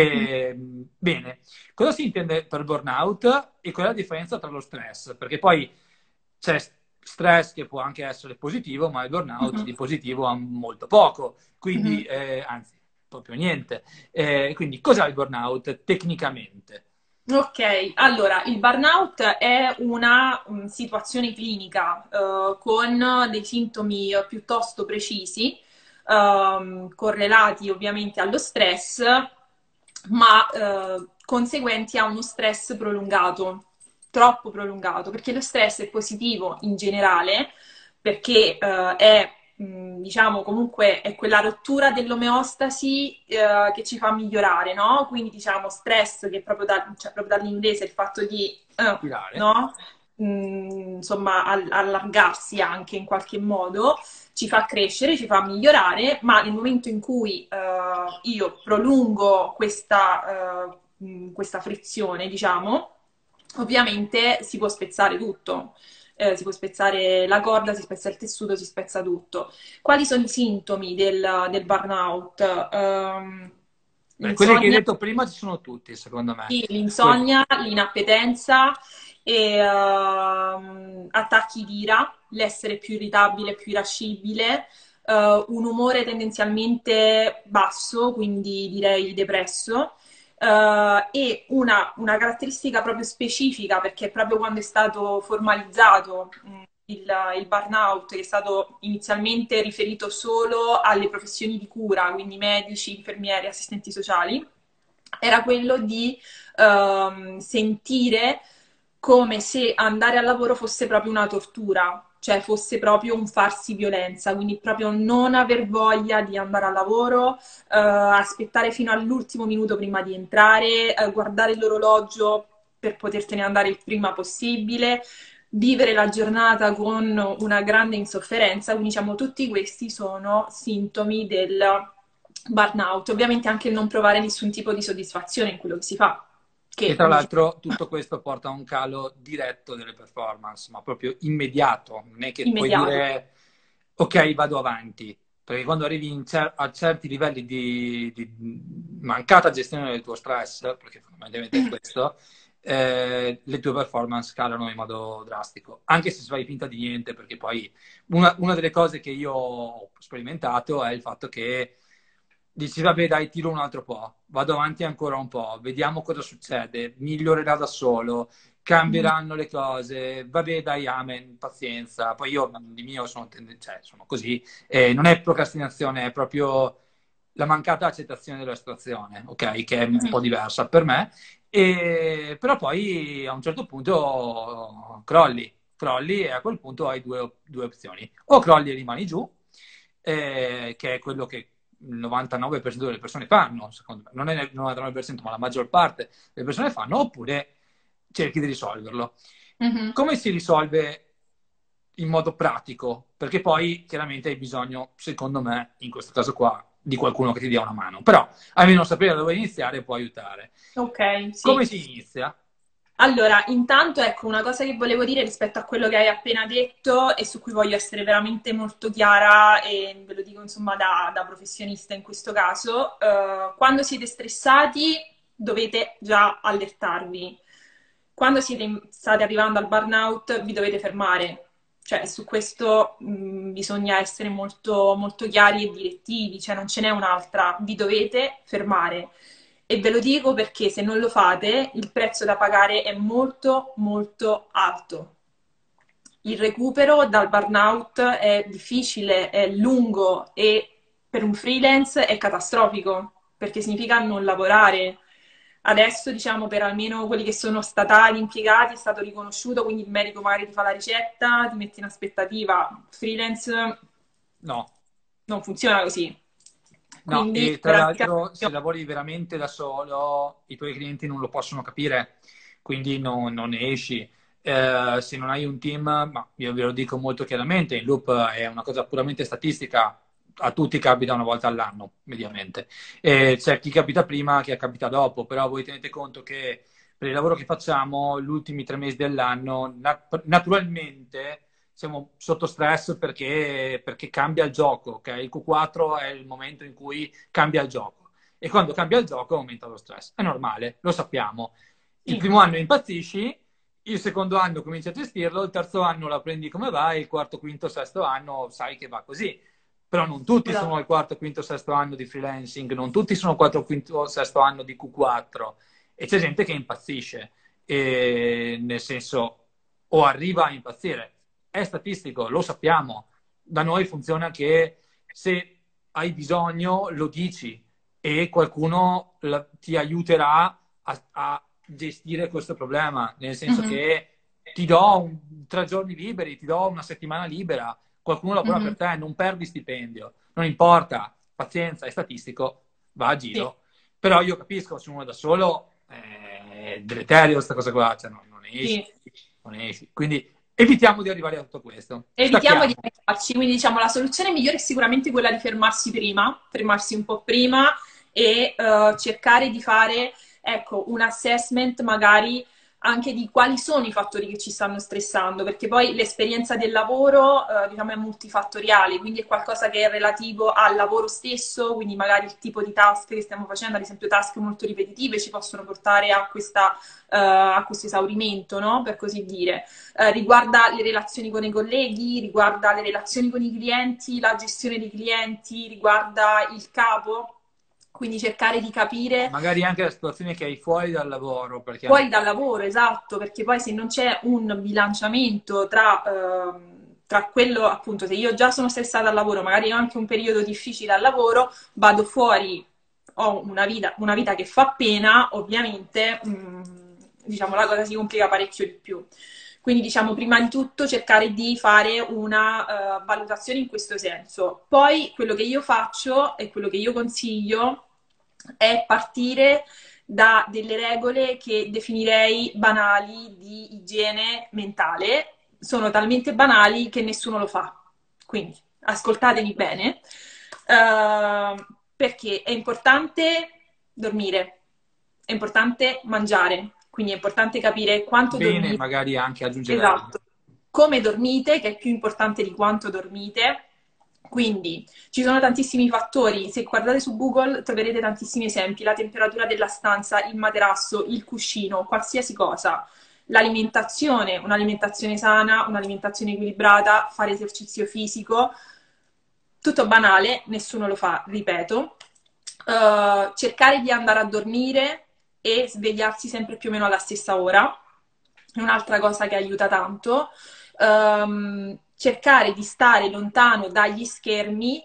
Bene, cosa si intende per burnout e qual è la differenza tra lo stress? Perché poi c'è stress che può anche essere positivo, ma il burnout Mhm. di positivo ha molto poco, quindi Mhm. anzi, proprio niente. Quindi cos'è il burnout tecnicamente? Ok, allora il burnout è una situazione clinica con dei sintomi piuttosto precisi, correlati ovviamente allo stress, ma conseguenti a uno stress prolungato, troppo prolungato, perché lo stress è positivo in generale, perché è diciamo comunque è quella rottura dell'omeostasi che ci fa migliorare, no? Quindi diciamo stress che è proprio, cioè, proprio dall'inglese il fatto di, Pilare? no? Insomma, allargarsi anche in qualche modo, ci fa crescere, ci fa migliorare, ma nel momento in cui io prolungo questa frizione, diciamo, ovviamente si può spezzare tutto. Si può spezzare la corda, si spezza il tessuto, si spezza tutto. Quali sono i sintomi del burnout? Beh, quelli che hai L'insonnia, detto prima ci sono tutti, secondo me. sì, Quelli. l'insonnia, l'inappetenza e attacchi di ira, l'essere più irritabile, più irascibile, un umore tendenzialmente basso, quindi direi depresso, e una caratteristica proprio specifica, perché proprio quando è stato formalizzato il burnout, che è stato inizialmente riferito solo alle professioni di cura, quindi medici, infermieri, assistenti sociali, era quello di sentire come se andare al lavoro fosse proprio una tortura, cioè fosse proprio un farsi violenza, quindi proprio non aver voglia di andare al lavoro, aspettare fino all'ultimo minuto prima di entrare, guardare l'orologio per potertene andare il prima possibile, vivere la giornata con una grande insofferenza, quindi diciamo tutti questi sono sintomi del burnout. Ovviamente anche il non provare nessun tipo di soddisfazione in quello che si fa, E che tra l'altro tutto questo porta a un calo diretto delle performance, ma proprio immediato. Non è che puoi immediato. dire ok, vado avanti, perché quando arrivi a certi livelli di mancata gestione del tuo stress, perché fondamentalmente è questo, le tue performance calano in modo drastico, anche se fai finta di niente, perché poi una delle cose che io ho sperimentato è il fatto che dici, vabbè, dai, tiro un altro po', vado avanti ancora un po', vediamo cosa succede, migliorerà da solo, Mhm. cambieranno le cose, vabbè, dai, amen, pazienza. Poi io di mio sono, cioè, sono così, non è procrastinazione, è proprio la mancata accettazione della situazione, ok? Che è un po' Mhm. diversa per me. Però poi a un certo punto crolli e a quel punto hai due opzioni. O crolli e rimani giù, che è quello che il 99% delle persone fanno, secondo me, non è il 99%, ma la maggior parte delle persone fanno, oppure cerchi di risolverlo. Mhm. Come si risolve in modo pratico? Perché poi chiaramente hai bisogno, secondo me, in questo caso qua, di qualcuno che ti dia una mano. Però almeno sapere da dove iniziare può aiutare. Ok, Come sì. si inizia? Allora, intanto ecco una cosa che volevo dire rispetto a quello che hai appena detto e su cui voglio essere veramente molto chiara e ve lo dico insomma da professionista in questo caso, quando siete stressati dovete già allertarvi. Quando state arrivando al burnout vi dovete fermare. Cioè, su questo bisogna essere molto, molto chiari e direttivi, cioè non ce n'è un'altra, vi dovete fermare. E ve lo dico perché se non lo fate, il prezzo da pagare è molto, molto alto. Il recupero dal burnout è difficile, è lungo e per un freelance è catastrofico, perché significa non lavorare. Adesso, diciamo, per almeno quelli che sono statali impiegati è stato riconosciuto, quindi il medico magari ti fa la ricetta, ti mette in aspettativa. Freelance No. non funziona così. No, Quindi, e tra veramente l'altro se attenzione. lavori veramente da solo, i tuoi clienti non lo possono capire, quindi non ne esci. Se non hai un team, ma io ve lo dico molto chiaramente, il loop è una cosa puramente statistica, a tutti capita una volta all'anno, mediamente. E c'è chi capita prima, chi capita dopo, però voi tenete conto che per il lavoro che facciamo, gli ultimi 3 mesi dell'anno, naturalmente siamo sotto stress perché cambia il gioco, ok? Il Q4 è il momento in cui cambia il gioco e quando cambia il gioco aumenta lo stress. È normale, lo sappiamo. Il Sì, primo anno impazzisci, il secondo anno cominci a gestirlo, il terzo anno la prendi come va e il quarto, quinto, sesto anno sai che va così. Però non tutti sono esatto. al quarto, quinto, sesto anno di freelancing, non tutti sono al quarto, quinto, sesto anno di Q4 e c'è gente che impazzisce, e nel senso o arriva a impazzire è statistico, lo sappiamo. Da noi funziona che se hai bisogno lo dici e qualcuno ti aiuterà a gestire questo problema, nel senso Mhm, che ti do 3 giorni liberi, ti do una settimana libera, qualcuno lavora per mhm. te, non perdi stipendio, non importa, pazienza, è statistico, va a Sì, giro. Però io capisco, se uno è da solo è deleterio questa cosa qua, cioè non esci, sì. non esci. Quindi evitiamo di arrivare a tutto questo. Evitiamo di Stacchiamo. arrivarci, quindi diciamo la soluzione migliore è sicuramente quella di fermarsi prima, fermarsi un po' prima e cercare di fare, ecco, un assessment magari anche di quali sono i fattori che ci stanno stressando, perché poi l'esperienza del lavoro, diciamo, è multifattoriale, quindi è qualcosa che è relativo al lavoro stesso, quindi magari il tipo di task che stiamo facendo, ad esempio task molto ripetitive, ci possono portare a questo esaurimento, no? Per così dire. Riguarda le relazioni con i colleghi, riguarda le relazioni con i clienti, la gestione dei clienti, riguarda il capo. Quindi cercare di capire Magari anche la situazione che hai fuori dal lavoro, perché fuori dal lavoro, esatto, perché poi se non c'è un bilanciamento tra quello, appunto, se io già sono stressata al lavoro, magari ho anche un periodo difficile al lavoro, vado fuori, ho una vita che fa pena, ovviamente, diciamo, la cosa si complica parecchio di più. Quindi, diciamo, prima di tutto cercare di fare una valutazione in questo senso. Poi quello che io faccio e quello che io consiglio è partire da delle regole che definirei banali di igiene mentale. Sono talmente banali che nessuno lo fa. Quindi ascoltatemi bene, perché è importante dormire, è importante mangiare, quindi è importante capire quanto bene, dormite. magari anche aggiungerei. Esatto. Come dormite, che è più importante di quanto dormite. Quindi ci sono tantissimi fattori, se guardate su Google troverete tantissimi esempi, la temperatura della stanza, il materasso, il cuscino, qualsiasi cosa. L'alimentazione, un'alimentazione sana, un'alimentazione equilibrata, fare esercizio fisico, tutto banale, nessuno lo fa, ripeto. Cercare di andare a dormire e svegliarsi sempre più o meno alla stessa ora, è un'altra cosa che aiuta tanto. Cercare di stare lontano dagli schermi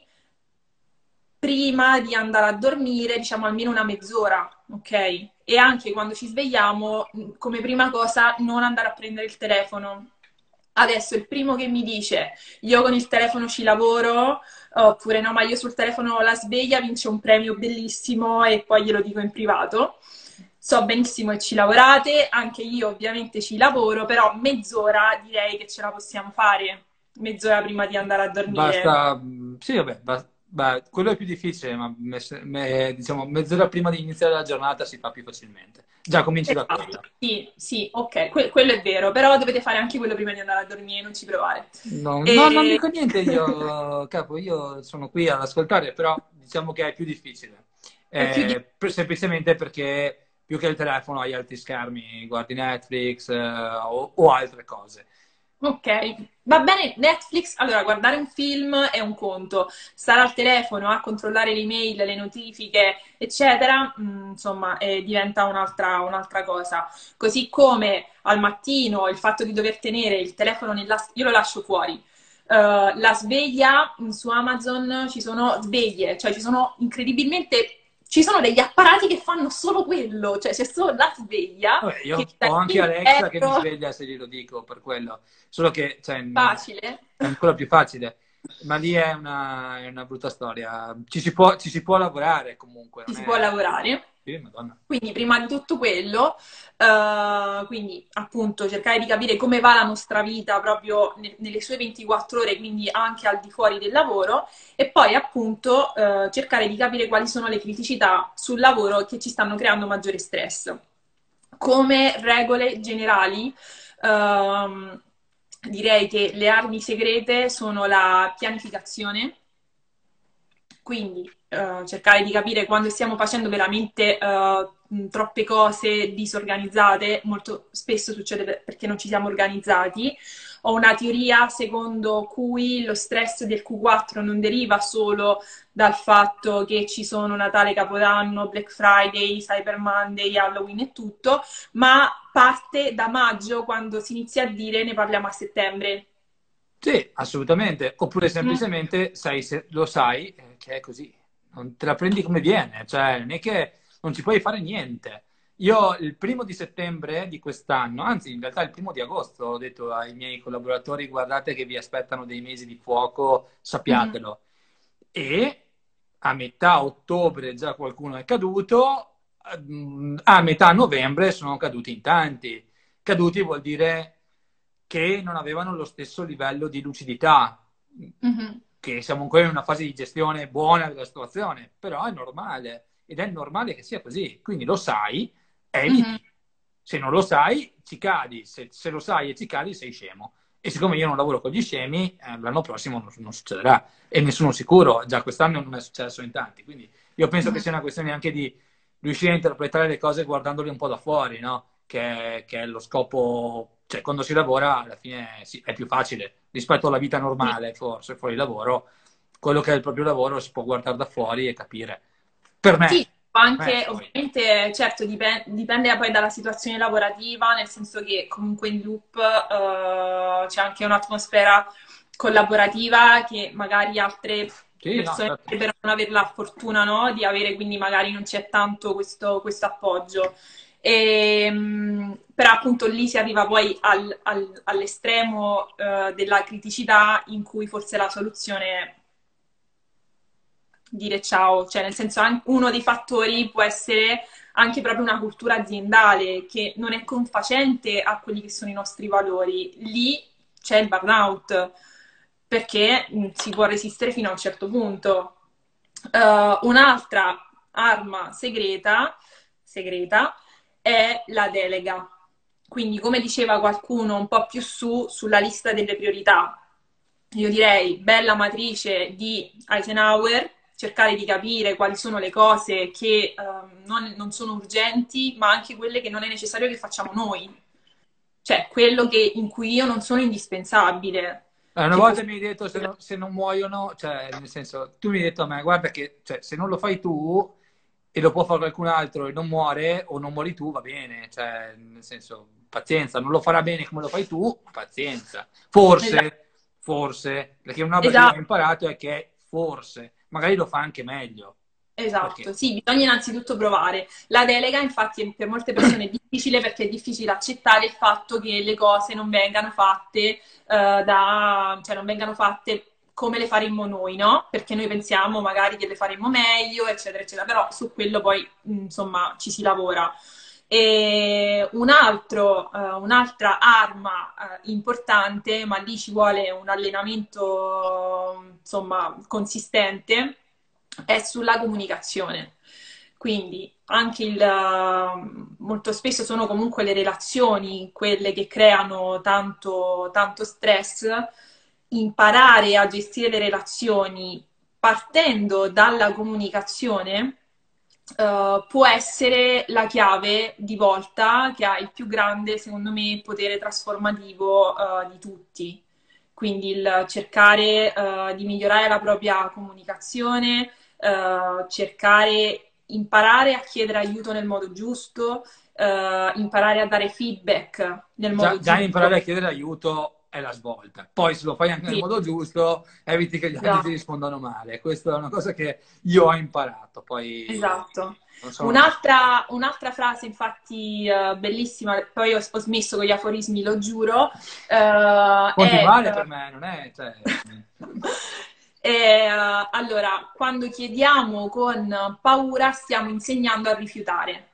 prima di andare a dormire, diciamo almeno una mezz'ora, ok? E anche quando ci svegliamo, come prima cosa, non andare a prendere il telefono. Adesso il primo che mi dice io con il telefono ci lavoro, oppure no, ma io sul telefono ho la sveglia, vince un premio bellissimo e poi glielo dico in privato. So benissimo che ci lavorate, anche io ovviamente ci lavoro, però mezz'ora direi che ce la possiamo fare, mezz'ora prima di andare a dormire. Basta, sì, vabbè, beh, quello è più difficile, ma diciamo mezz'ora prima di iniziare la giornata si fa più facilmente. Già cominci da Esatto, quello. sì, sì, ok, quello è vero, però dovete fare anche quello prima di andare a dormire, non ci provare. No, no, non E... dico niente io, capo, io sono qui ad ascoltare, però diciamo che è più difficile. È più di... Semplicemente perché più che il telefono hai altri schermi, guardi Netflix, o altre cose. Ok, va bene, Netflix, allora guardare un film è un conto, stare al telefono a controllare le email, le notifiche, eccetera, insomma, diventa un'altra cosa. Così come al mattino il fatto di dover tenere il telefono io lo lascio fuori. La sveglia su Amazon ci sono sveglie, cioè ci sono incredibilmente, ci sono degli apparati che fanno solo quello, cioè c'è solo la sveglia Vabbè, che io da ho anche 1000 Alexa che mi euro sveglia se glielo dico per quello, solo che cioè, facile. è ancora più facile, ma lì è una brutta storia. Ci si può lavorare comunque, Ci non si può è... lavorare. Sì, Madonna. Quindi, prima di tutto quello, quindi appunto cercare di capire come va la nostra vita proprio nelle sue 24 ore, quindi anche al di fuori del lavoro, e poi appunto cercare di capire quali sono le criticità sul lavoro che ci stanno creando maggiore stress. Come regole generali, ehm, direi che le armi segrete sono la pianificazione, quindi cercare di capire quando stiamo facendo veramente troppe cose disorganizzate, molto spesso succede perché non ci siamo organizzati. Ho una teoria secondo cui lo stress del Q4 non deriva solo dal fatto che ci sono Natale, Capodanno, Black Friday, Cyber Monday, Halloween e tutto, ma parte da maggio quando si inizia a dire ne parliamo a settembre. Sì, assolutamente. Oppure Mm. semplicemente lo sai che è così. Non te la prendi come viene, cioè non è che non ci puoi fare niente. Io il primo di settembre di quest'anno, anzi in realtà il primo di agosto, ho detto ai miei collaboratori, guardate che vi aspettano dei mesi di fuoco, Mhm. sappiatelo. E a metà ottobre già qualcuno è caduto, a metà novembre sono caduti in tanti. Caduti vuol dire che non avevano lo stesso livello di lucidità, Mhm. che siamo ancora in una fase di gestione buona della situazione, però è normale ed è normale che sia così. Quindi lo sai, Mhm. eviti. Se non lo sai, ci cadi. Se lo sai e ci cadi, sei scemo. E siccome io non lavoro con gli scemi, l'anno prossimo non succederà. E ne sono sicuro, già quest'anno non è successo in tanti. Quindi io penso che Mhm. sia una questione anche di riuscire a interpretare le cose guardandole un po' da fuori, no? Che è lo scopo, cioè quando si lavora alla fine sì, è più facile rispetto alla vita Sì. normale, forse fuori lavoro, quello che è il proprio lavoro si può guardare da fuori e capire. Per me. Sì, Per me anche poi. ovviamente, certo, dipende poi dalla situazione lavorativa, nel senso che comunque in Loop c'è anche un'atmosfera collaborativa che magari altre Sì, no, persone certo. potrebbero non avere la fortuna, no, di avere, quindi magari non c'è tanto questo appoggio. Però appunto lì si arriva poi all'estremo della criticità in cui forse la soluzione dire ciao, cioè nel senso uno dei fattori può essere anche proprio una cultura aziendale che non è confacente a quelli che sono i nostri valori. Lì c'è il burnout perché si può resistere fino a un certo punto. Un'altra arma segreta è la delega. Quindi, come diceva qualcuno un po' più sulla lista delle priorità, io direi bella matrice di Eisenhower, cercare di capire quali sono le cose che non sono urgenti, ma anche quelle che non è necessario che facciamo noi. Cioè, quello in cui io non sono indispensabile. Una Che può... volta mi hai detto se non muoiono, cioè nel senso, tu mi hai detto a me, guarda che cioè, se non lo fai tu e lo può fare qualcun altro e non muore o non muori tu, va bene, cioè nel senso, pazienza, non lo farà bene come lo fai tu, pazienza. Esatto. Forse, perché una roba che io ho Esatto. imparato è che forse, magari lo fa anche meglio, Esatto, perché sì, bisogna innanzitutto provare. La delega, infatti, per molte persone è difficile perché è difficile accettare il fatto che le cose non vengano fatte cioè non vengano fatte come le faremmo noi, no? Perché noi pensiamo magari che le faremmo meglio, eccetera, eccetera, però su quello poi, insomma, ci si lavora. E un'altra arma importante, ma lì ci vuole un allenamento, insomma, consistente, è sulla comunicazione. Quindi anche molto spesso sono comunque le relazioni quelle che creano tanto stress. Imparare a gestire le relazioni partendo dalla comunicazione può essere la chiave di volta che ha il più grande, secondo me, potere trasformativo di tutti. Quindi il cercare di migliorare la propria comunicazione, cercare, imparare a chiedere aiuto nel modo giusto, imparare a dare feedback nel modo già giusto. imparare a chiedere aiuto è la svolta. Poi se lo fai anche nel Sì, modo giusto, eviti che gli altri ti esatto. rispondano male. Questa è una cosa che io ho imparato, poi Esatto. non sono una... Un'altra frase, infatti, bellissima, poi ho smesso con gli aforismi, lo giuro, è... Continuare per me, non è... Cioè, allora, quando chiediamo con paura, stiamo insegnando a rifiutare.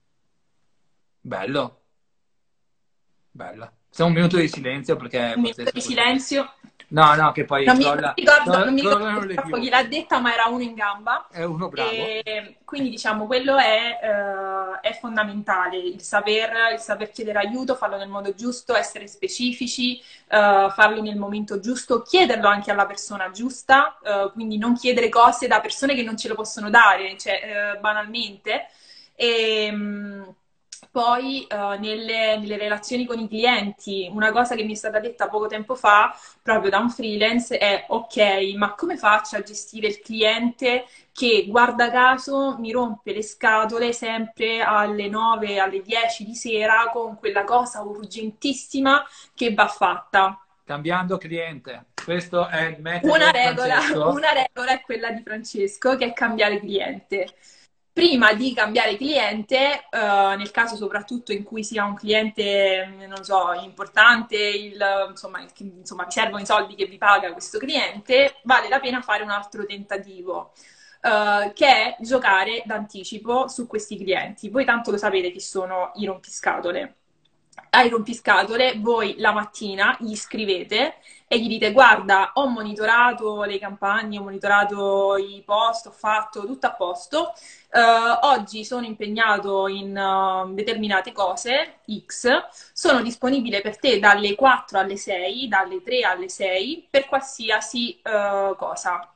bello, bella. Facciamo un minuto di silenzio perché è Un minuto pazzesco di questa cosa. silenzio. No, che poi Non mi ricordo crollano le purtroppo chi l'ha pietre. detta, ma era uno in gamba. È uno bravo. E quindi diciamo, quello è fondamentale, il saper chiedere aiuto, farlo nel modo giusto, essere specifici, farlo nel momento giusto, chiederlo anche alla persona giusta, quindi non chiedere cose da persone che non ce lo possono dare, cioè banalmente. E, poi nelle relazioni con i clienti, una cosa che mi è stata detta poco tempo fa, proprio da un freelance, è ok, ma come faccio a gestire il cliente che, guarda caso, mi rompe le scatole sempre alle 9, alle 10 di sera con quella cosa urgentissima che va fatta? Cambiando cliente. Questo è il Una metodo regola, Francesco. una regola è quella di Francesco, che è cambiare cliente. Prima di cambiare cliente, nel caso soprattutto in cui sia un cliente, non so, importante, insomma, vi servono i soldi che vi paga questo cliente, vale la pena fare un altro tentativo, che è giocare d'anticipo su questi clienti. Voi tanto lo sapete chi sono i rompiscatole. Ai rompiscatole, voi la mattina gli scrivete e gli dite: guarda, ho monitorato le campagne, ho monitorato i post, ho fatto tutto a posto. Oggi sono impegnato in determinate cose, X, sono disponibile per te dalle 4 alle 6, dalle 3 alle 6, per qualsiasi cosa.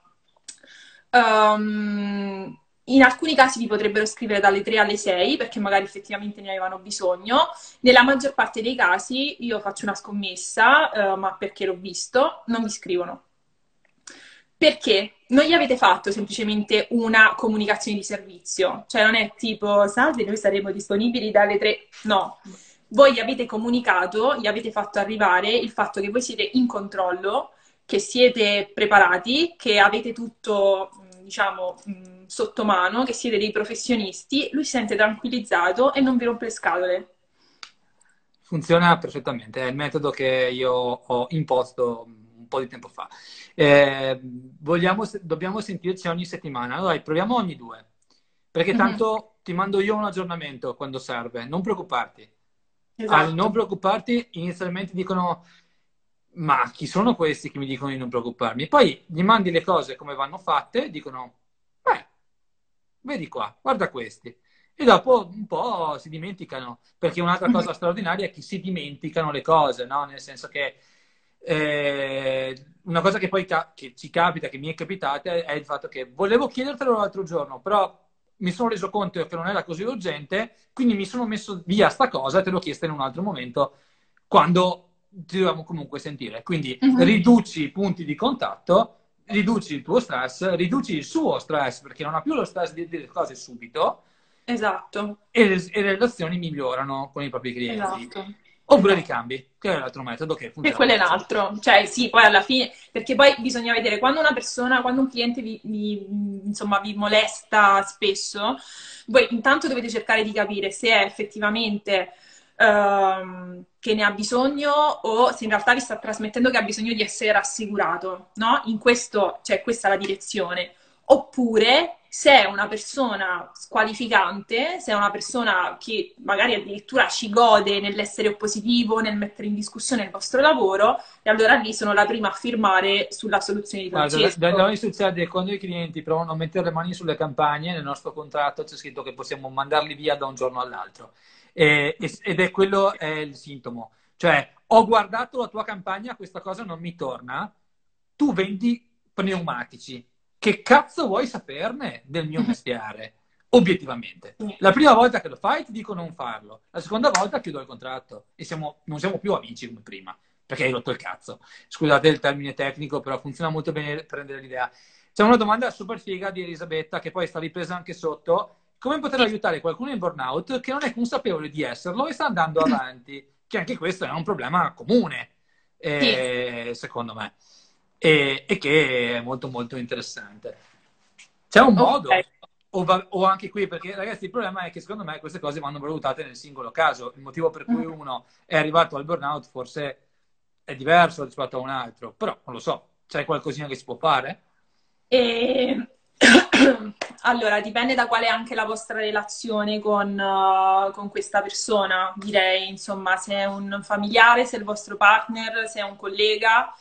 In alcuni casi vi potrebbero scrivere dalle 3 alle 6 perché magari effettivamente ne avevano bisogno. Nella maggior parte dei casi, io faccio una scommessa, ma perché l'ho visto, non vi scrivono. Perché non gli avete fatto semplicemente una comunicazione di servizio, cioè non è tipo salve, noi saremo disponibili dalle 3, no. Voi gli avete comunicato, gli avete fatto arrivare il fatto che voi siete in controllo, che siete preparati, che avete tutto, diciamo, sotto mano, che siete dei professionisti, lui si sente tranquillizzato e non vi rompe le scatole. Funziona perfettamente, è il metodo che io ho imposto un po' di tempo fa. Dobbiamo sentirci ogni settimana, allora proviamo ogni due, perché Mhm. tanto ti mando io un aggiornamento quando serve, non preoccuparti. Al non Esatto. preoccuparti, inizialmente dicono, ma chi sono questi che mi dicono di non preoccuparmi? Poi gli mandi le cose come vanno fatte, dicono, beh, vedi qua, guarda questi. E dopo un po' si dimenticano, perché un'altra Mhm. cosa straordinaria è che si dimenticano le cose, no? Nel senso che una cosa che poi che ci capita, che mi è capitata, è il fatto che volevo chiedertelo l'altro giorno, però mi sono reso conto che non era così urgente, quindi mi sono messo via sta cosa e te l'ho chiesta in un altro momento, quando ci dovevamo comunque sentire. Quindi Mhm. riduci i punti di contatto, riduci il tuo stress, riduci il suo stress, perché non ha più lo stress di dire le cose subito, Esatto. e le relazioni migliorano con i propri clienti. Esatto. Oppure li Esatto. cambi, che è l'altro metodo che E funziona quello è un benissimo. altro, cioè sì, poi alla fine, perché poi bisogna vedere quando una persona, quando un cliente insomma, vi molesta spesso, voi intanto dovete cercare di capire se è effettivamente che ne ha bisogno o se in realtà vi sta trasmettendo che ha bisogno di essere rassicurato, no? In questo, cioè questa è la direzione. Oppure se è una persona squalificante, se è una persona che magari addirittura ci gode nell'essere oppositivo, nel mettere in discussione il vostro lavoro, e allora lì sono la prima a firmare sulla soluzione di Guarda, da Francesco. noi succede quando i clienti provano a mettere le mani sulle campagne, nel nostro contratto c'è scritto che possiamo mandarli via da un giorno all'altro. Ed è quello è il sintomo. Cioè, ho guardato la tua campagna, questa cosa non mi torna, tu vendi pneumatici. Che cazzo vuoi saperne del mio mestiere? Obiettivamente. Sì. La prima volta che lo fai ti dico non farlo, la seconda volta chiudo il contratto e non siamo più amici come prima, perché hai rotto il cazzo. Scusate il termine tecnico, però funziona molto bene prendere l'idea. C'è una domanda super figa di Elisabetta che poi sta ripresa anche sotto. Come poter Sì. aiutare qualcuno in burnout che non è consapevole di esserlo e sta andando avanti? Che anche questo è un problema comune, Sì. secondo me, e che è molto molto interessante. C'è un Ok. modo, o anche qui, perché ragazzi il problema è che secondo me queste cose vanno valutate nel singolo caso. Il motivo per cui uno è arrivato al burnout forse è diverso rispetto a un altro, però non lo so, c'è qualcosina che si può fare? E... Allora, dipende da qual è anche la vostra relazione con questa persona, direi, insomma, se è un familiare, se è il vostro partner, se è un collega.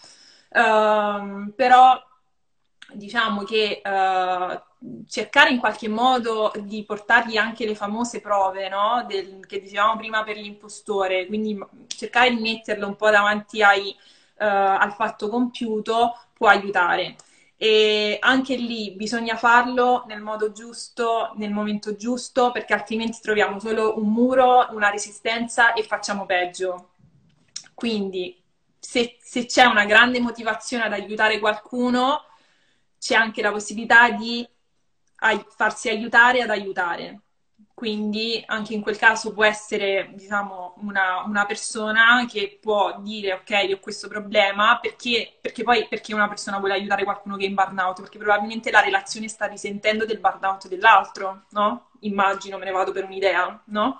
Però diciamo che cercare in qualche modo di portargli anche le famose prove, no? Che dicevamo prima per l'impostore, quindi cercare di metterlo un po' davanti al fatto compiuto può aiutare. E anche lì bisogna farlo nel modo giusto, nel momento giusto, perché altrimenti troviamo solo un muro, una resistenza e facciamo peggio. Quindi, se c'è una grande motivazione ad aiutare qualcuno, c'è anche la possibilità di farsi aiutare ad aiutare. Quindi anche in quel caso può essere, diciamo, una persona che può dire ok, ho questo problema, perché poi perché una persona vuole aiutare qualcuno che è in burnout? Perché probabilmente la relazione sta risentendo del burnout dell'altro, no? Immagino, me ne vado per un'idea, no?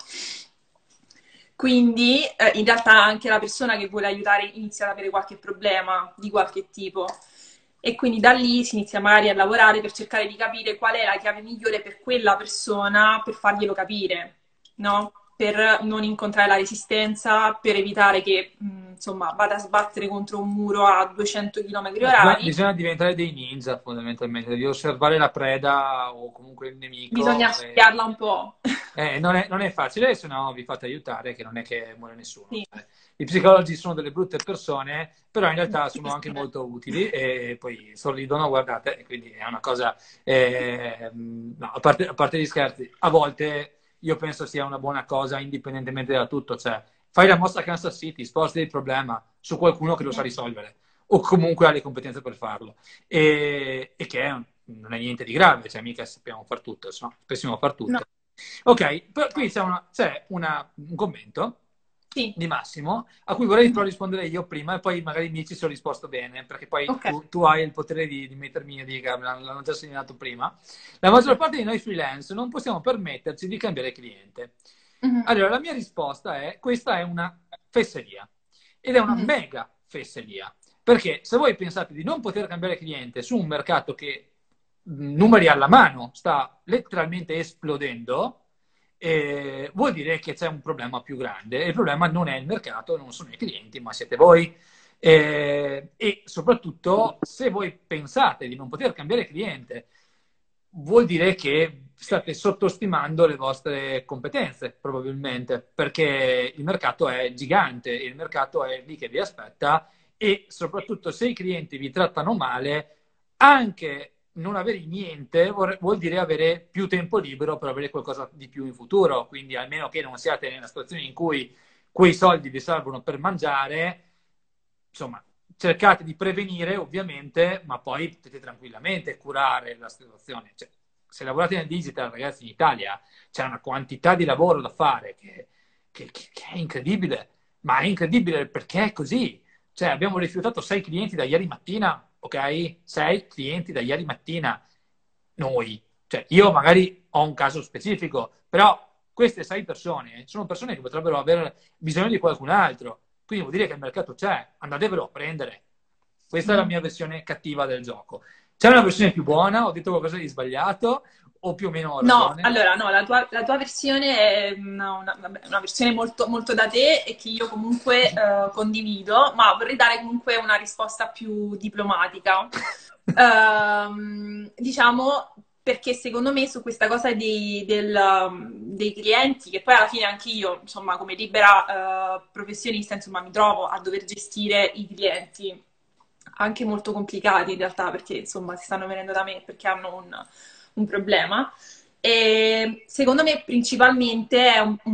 Quindi in realtà anche la persona che vuole aiutare inizia ad avere qualche problema di qualche tipo e quindi da lì si inizia magari a lavorare per cercare di capire qual è la chiave migliore per quella persona per farglielo capire, no? Per non incontrare la resistenza, per evitare che insomma vada a sbattere contro un muro a 200 km orari. Bisogna diventare dei ninja fondamentalmente, devi osservare la preda o comunque il Bisogna nemico. studiarla un po'. Non è facile, se no vi fate aiutare, che non è che muore nessuno. Sì, Cioè, i psicologi sono delle brutte persone, però in realtà sono anche bravissime. molto utili e poi sorridono, guardate, e quindi è una cosa, no, a parte gli scherzi, a volte io penso sia una buona cosa indipendentemente da tutto, cioè fai la mossa a Kansas City, sposti il problema su qualcuno che lo sa risolvere. o comunque ha le competenze per farlo. E che non è niente di grave, cioè mica sappiamo far tutto, no? Possiamo far No, tutto. Ok, qui c'è un commento sì, di Massimo, a cui vorrei però rispondere io prima e poi magari mi dici se ho risposto bene, perché poi ok. tu hai il potere di mettermi e di che l'hanno già segnalato prima. La maggior parte di noi freelance non possiamo permetterci di cambiare cliente. Mhm, Allora, la mia risposta è, questa è una fesseria, ed è una mhm, mega fesseria, perché se voi pensate di non poter cambiare cliente su un mercato che numeri alla mano sta letteralmente esplodendo, vuol dire che c'è un problema più grande. E il problema non è il mercato, non sono i clienti, ma siete voi. E soprattutto, se voi pensate di non poter cambiare cliente, vuol dire che state sottostimando le vostre competenze, probabilmente, perché il mercato è gigante, il mercato è lì che vi aspetta e soprattutto se i clienti vi trattano male, anche non avere niente vuol dire avere più tempo libero per avere qualcosa di più in futuro, quindi almeno che non siate nella situazione in cui quei soldi vi servono per mangiare, insomma, cercate di prevenire ovviamente, ma poi potete tranquillamente curare la situazione. Cioè, se lavorate nel digital, ragazzi, in Italia c'è una quantità di lavoro da fare che è incredibile, ma è incredibile perché è così. Cioè, abbiamo rifiutato 6 clienti da ieri mattina, ok? 6 clienti da ieri mattina, noi. Cioè, io magari ho un caso specifico, però queste 6 persone sono persone che potrebbero avere bisogno di qualcun altro. Quindi vuol dire che il mercato c'è, andatevelo a prendere. Questa è la mhm. mia versione cattiva del gioco. C'è una versione più buona? Ho detto qualcosa di sbagliato? O più o meno ho No, ragione? allora no, la tua versione è vabbè, una versione molto, molto da te e che io comunque condivido, ma vorrei dare comunque una risposta più diplomatica. Diciamo perché secondo me su questa cosa dei clienti, che poi alla fine anche io, insomma, come libera professionista, insomma, mi trovo a dover gestire i clienti anche molto complicati in realtà, perché insomma si stanno venendo da me perché hanno un problema. E secondo me principalmente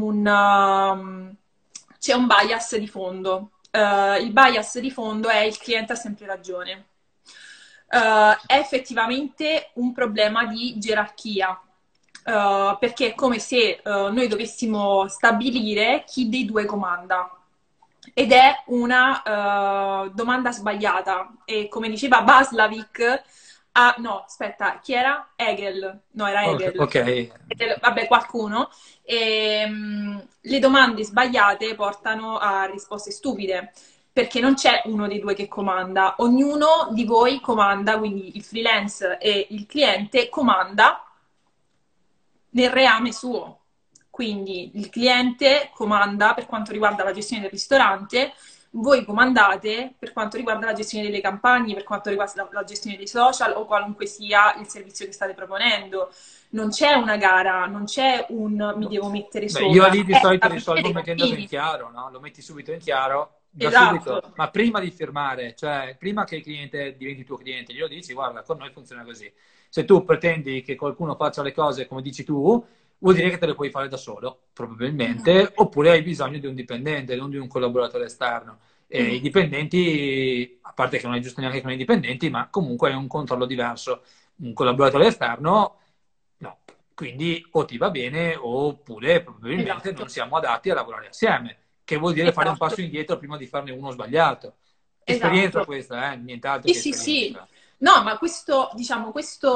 c'è un bias di fondo. Il bias di fondo è il cliente ha sempre ragione. È effettivamente un problema di gerarchia, perché è come se noi dovessimo stabilire chi dei due comanda. Ed è una domanda sbagliata. E come diceva Vaslavic, no, aspetta, chi era? Hegel. No, era Ok, Hegel. ok. Vabbè, qualcuno. Le domande sbagliate portano a risposte stupide, perché non c'è uno dei due che comanda. Ognuno di voi comanda, quindi il freelance e il cliente comanda nel reame suo. Quindi il cliente comanda per quanto riguarda la gestione del ristorante, voi comandate per quanto riguarda la gestione delle campagne, per quanto riguarda la gestione dei social o qualunque sia il servizio che state proponendo. Non c'è una gara, non c'è un mi devo mettere Beh, io sopra, lì di è solito stabilire risolvo dei mettendolo in confini. chiaro, no? Lo metti subito in chiaro, da Esatto, subito, ma prima di firmare, cioè prima che il cliente diventi tuo cliente, glielo dici, guarda, con noi funziona così. Se tu pretendi che qualcuno faccia le cose come dici tu, vuol dire che te le puoi fare da solo, probabilmente, oppure hai bisogno di un dipendente, non di un collaboratore esterno. E i dipendenti, a parte che non è giusto neanche con i dipendenti, ma comunque è un controllo diverso. Un collaboratore esterno, no. Quindi o ti va bene oppure probabilmente esatto, non siamo adatti a lavorare assieme, che vuol dire fare un esatto, passo indietro prima di farne uno sbagliato. Esperienza esatto. questa, nient'altro Sì, che sì, sì. esperienza. No, ma questo, diciamo,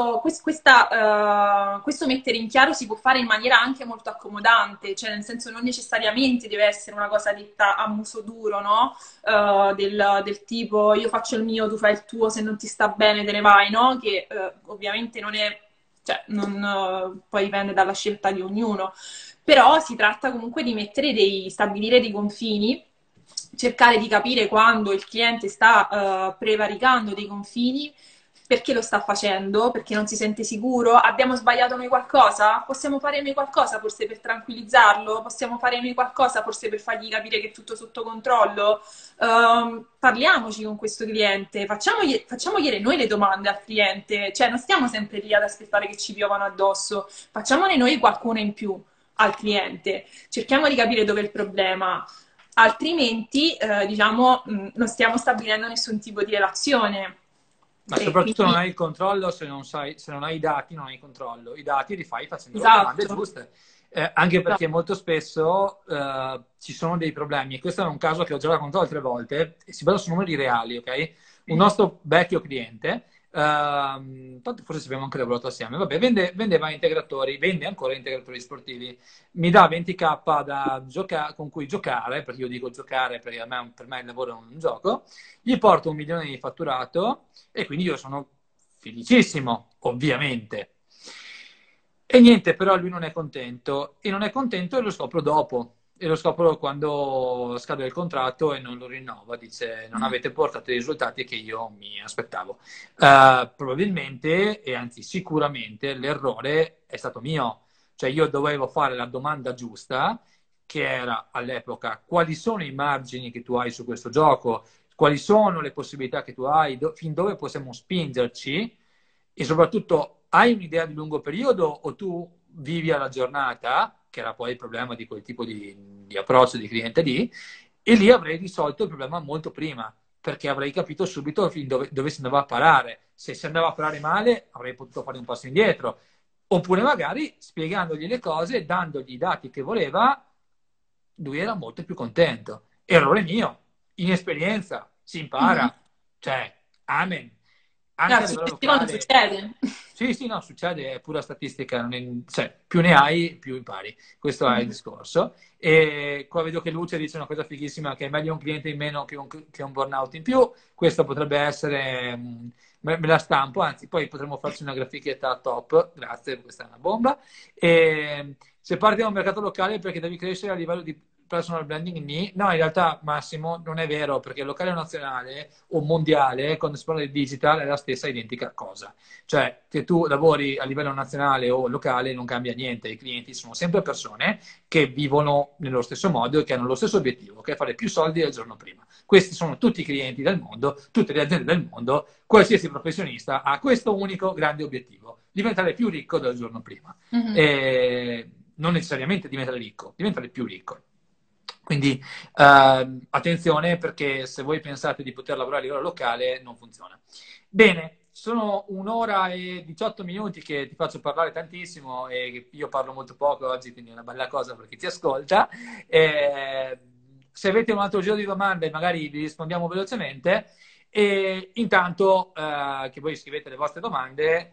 questo mettere in chiaro si può fare in maniera anche molto accomodante, cioè nel senso non necessariamente deve essere una cosa detta a muso duro, no? Del tipo io faccio il mio, tu fai il tuo, se non ti sta bene te ne vai, no? Che ovviamente non è, cioè, non, poi dipende dalla scelta di ognuno, però si tratta comunque di stabilire dei confini, cercare di capire quando il cliente sta prevaricando dei confini, perché lo sta facendo, perché non si sente sicuro, abbiamo sbagliato noi qualcosa? Possiamo fare noi qualcosa forse per tranquillizzarlo? Possiamo fare noi qualcosa forse per fargli capire che è tutto sotto controllo? Parliamoci con questo cliente, facciamogli noi le domande al cliente, cioè non stiamo sempre lì ad aspettare che ci piovano addosso, facciamone noi qualcuna in più al cliente, cerchiamo di capire dove è il problema. altrimenti, diciamo, non stiamo stabilendo nessun tipo di relazione. Ma E soprattutto non quindi, hai il controllo se non sai, se non hai i dati, non hai il controllo. I dati li fai facendo le domande esatto, giuste. Anche perché esatto. molto spesso ci sono dei problemi. E questo è un caso che ho già raccontato altre volte, e si basa su numeri reali, ok? Un nostro vecchio cliente, tanto forse ci abbiamo anche lavorato assieme, vabbè, vendeva integratori, vende ancora integratori sportivi. Mi dà 20k con cui giocare, perché io dico giocare perché per me il lavoro è un gioco, gli porto 1 milione di fatturato e quindi io sono felicissimo, ovviamente. E niente, però lui non è contento. E non è contento e lo scopro dopo. E lo scopro quando scade il contratto e non lo rinnova. Dice, non avete portato i risultati che io mi aspettavo. Probabilmente, e anzi sicuramente, l'errore è stato mio. Cioè io dovevo fare la domanda giusta, che era all'epoca quali sono i margini che tu hai su questo gioco, quali sono le possibilità che tu hai, fin dove possiamo spingerci e soprattutto hai un'idea di lungo periodo o tu vivi alla giornata, che era poi il problema di quel tipo di approccio di cliente lì, e lì avrei risolto il problema molto prima, perché avrei capito subito fin dove si andava a parare. Se si andava a parare male, avrei potuto fare un passo indietro. Oppure magari spiegandogli le cose, dandogli i dati che voleva, lui era molto più contento. Errore mio, inesperienza, si Mhm. impara, cioè, amen. Anche a livello Successivo non locale, succede. sì, sì, no, succede, è pura statistica, cioè, più ne hai, più impari. Questo è il Mhm. discorso. E qua vedo che Luce dice una cosa fighissima, che è meglio un cliente in meno che un burnout in più. Questo potrebbe essere, me la stampo, anzi, poi potremmo farci una grafichetta top, grazie, questa è una bomba. E se parti da un mercato locale perché devi crescere a livello di personal branding, no, in realtà Massimo non è vero, perché locale o nazionale o mondiale, quando si parla di digital, è la stessa identica cosa. Cioè, che tu lavori a livello nazionale o locale non cambia niente, i clienti sono sempre persone che vivono nello stesso modo e che hanno lo stesso obiettivo, che è fare più soldi del giorno prima. Questi sono tutti i clienti del mondo, tutte le aziende del mondo, qualsiasi professionista ha questo unico grande obiettivo, diventare più ricco del giorno prima. Mhm. E non necessariamente diventare ricco, diventare più ricco. Quindi attenzione perché se voi pensate di poter lavorare a livello locale non funziona. Bene, sono 1 ora e 18 minuti che ti faccio parlare tantissimo e io parlo molto poco oggi, quindi è una bella cosa per chi ti ascolta. Eh, Se avete un altro giro di domande magari vi rispondiamo velocemente e intanto che voi scrivete le vostre domande,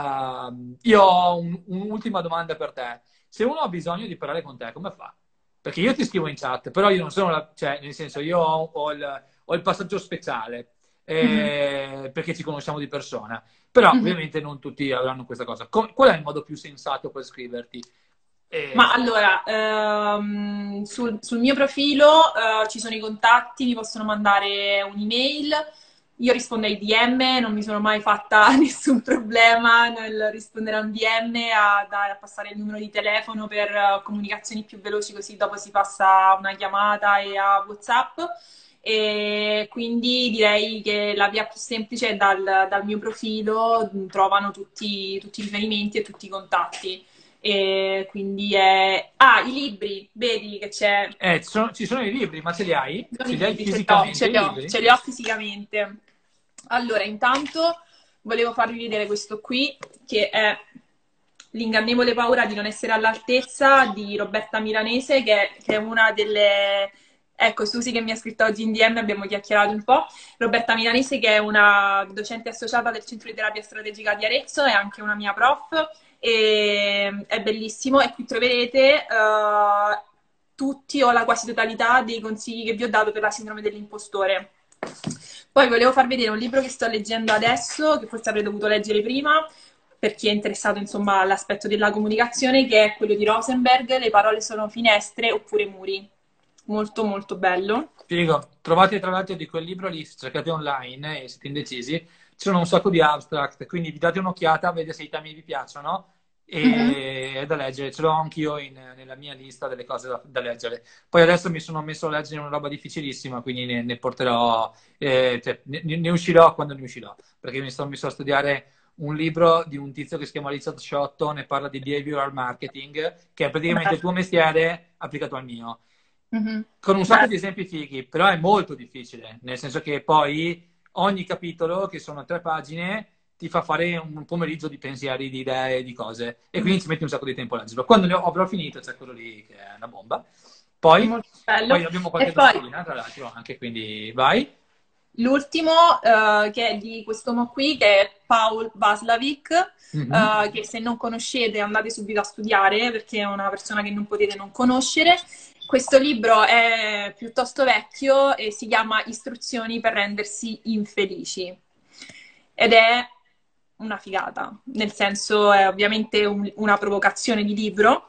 io ho un'ultima domanda per te. Se uno ha bisogno di parlare con te, come fa? Perché io ti scrivo in chat, però io non sono, cioè, nel senso, io ho il passaggio speciale, Mhm. perché ci conosciamo di persona. Però Mhm. ovviamente non tutti avranno questa cosa. Qual è il modo più sensato per scriverti? Ma Eh, allora, sul mio profilo, ci sono i contatti, mi possono mandare un'email, io rispondo ai DM, non mi sono mai fatta nessun problema nel rispondere a un DM, a passare il numero di telefono per comunicazioni più veloci, così dopo si passa a una chiamata e a WhatsApp. E quindi direi che la via più semplice è dal mio profilo, trovano tutti i riferimenti e tutti i contatti. E quindi è... Ah, i libri, vedi che c'è... ci sono i libri, ma ce li hai? Sono Ce i li hai libri, ce li ho, fisicamente i libri? ce li ho fisicamente. Allora, intanto volevo farvi vedere questo qui, che è L'ingannevole paura di non essere all'altezza di Roberta Milanese, che è una delle... Ecco, Susi che mi ha scritto oggi in DM, abbiamo chiacchierato un po'. Roberta Milanese, che è una docente associata del Centro di Terapia Strategica di Arezzo, è anche una mia prof, e è bellissimo e qui troverete tutti o la quasi totalità dei consigli che vi ho dato per la sindrome dell'impostore. Poi volevo far vedere un libro che sto leggendo adesso, che forse avrei dovuto leggere prima, per chi è interessato insomma all'aspetto della comunicazione, che è quello di Rosenberg, Le parole sono finestre oppure muri. Molto molto bello. Figo. Trovate tra l'altro di quel libro lì, se cercate online e siete indecisi, ci sono un sacco di abstract, quindi vi date un'occhiata, vedete se i temi vi piacciono Mhm. e è da leggere. Ce l'ho anch'io nella mia lista delle cose da leggere. Poi adesso mi sono messo a leggere una roba difficilissima, quindi ne porterò, cioè, ne uscirò quando ne uscirò, perché mi sono messo a studiare un libro di un tizio che si chiama Richard Shotton e parla di behavioral marketing, che è praticamente il tuo mestiere applicato al mio. Mhm. con un sacco Beh, di esempi fighi, però è molto difficile, nel senso che poi ogni capitolo, che sono 3 pagine, ti fa fare un pomeriggio di pensieri, di idee, di cose, e quindi mhm. ci metti un sacco di tempo a leggerlo. Quando ne avrò finito, c'è quello lì che è una bomba. Poi, Molto bello. poi abbiamo E qualche poi domenica, tra l'altro, anche, quindi vai. l'ultimo, che è di quest'uomo qui, che è Paul Vaslavic, Mhm. che se non conoscete andate subito a studiare perché è una persona che non potete non conoscere. Questo libro è piuttosto vecchio e si chiama Istruzioni per rendersi infelici. Ed è una figata, nel senso è ovviamente una provocazione di libro,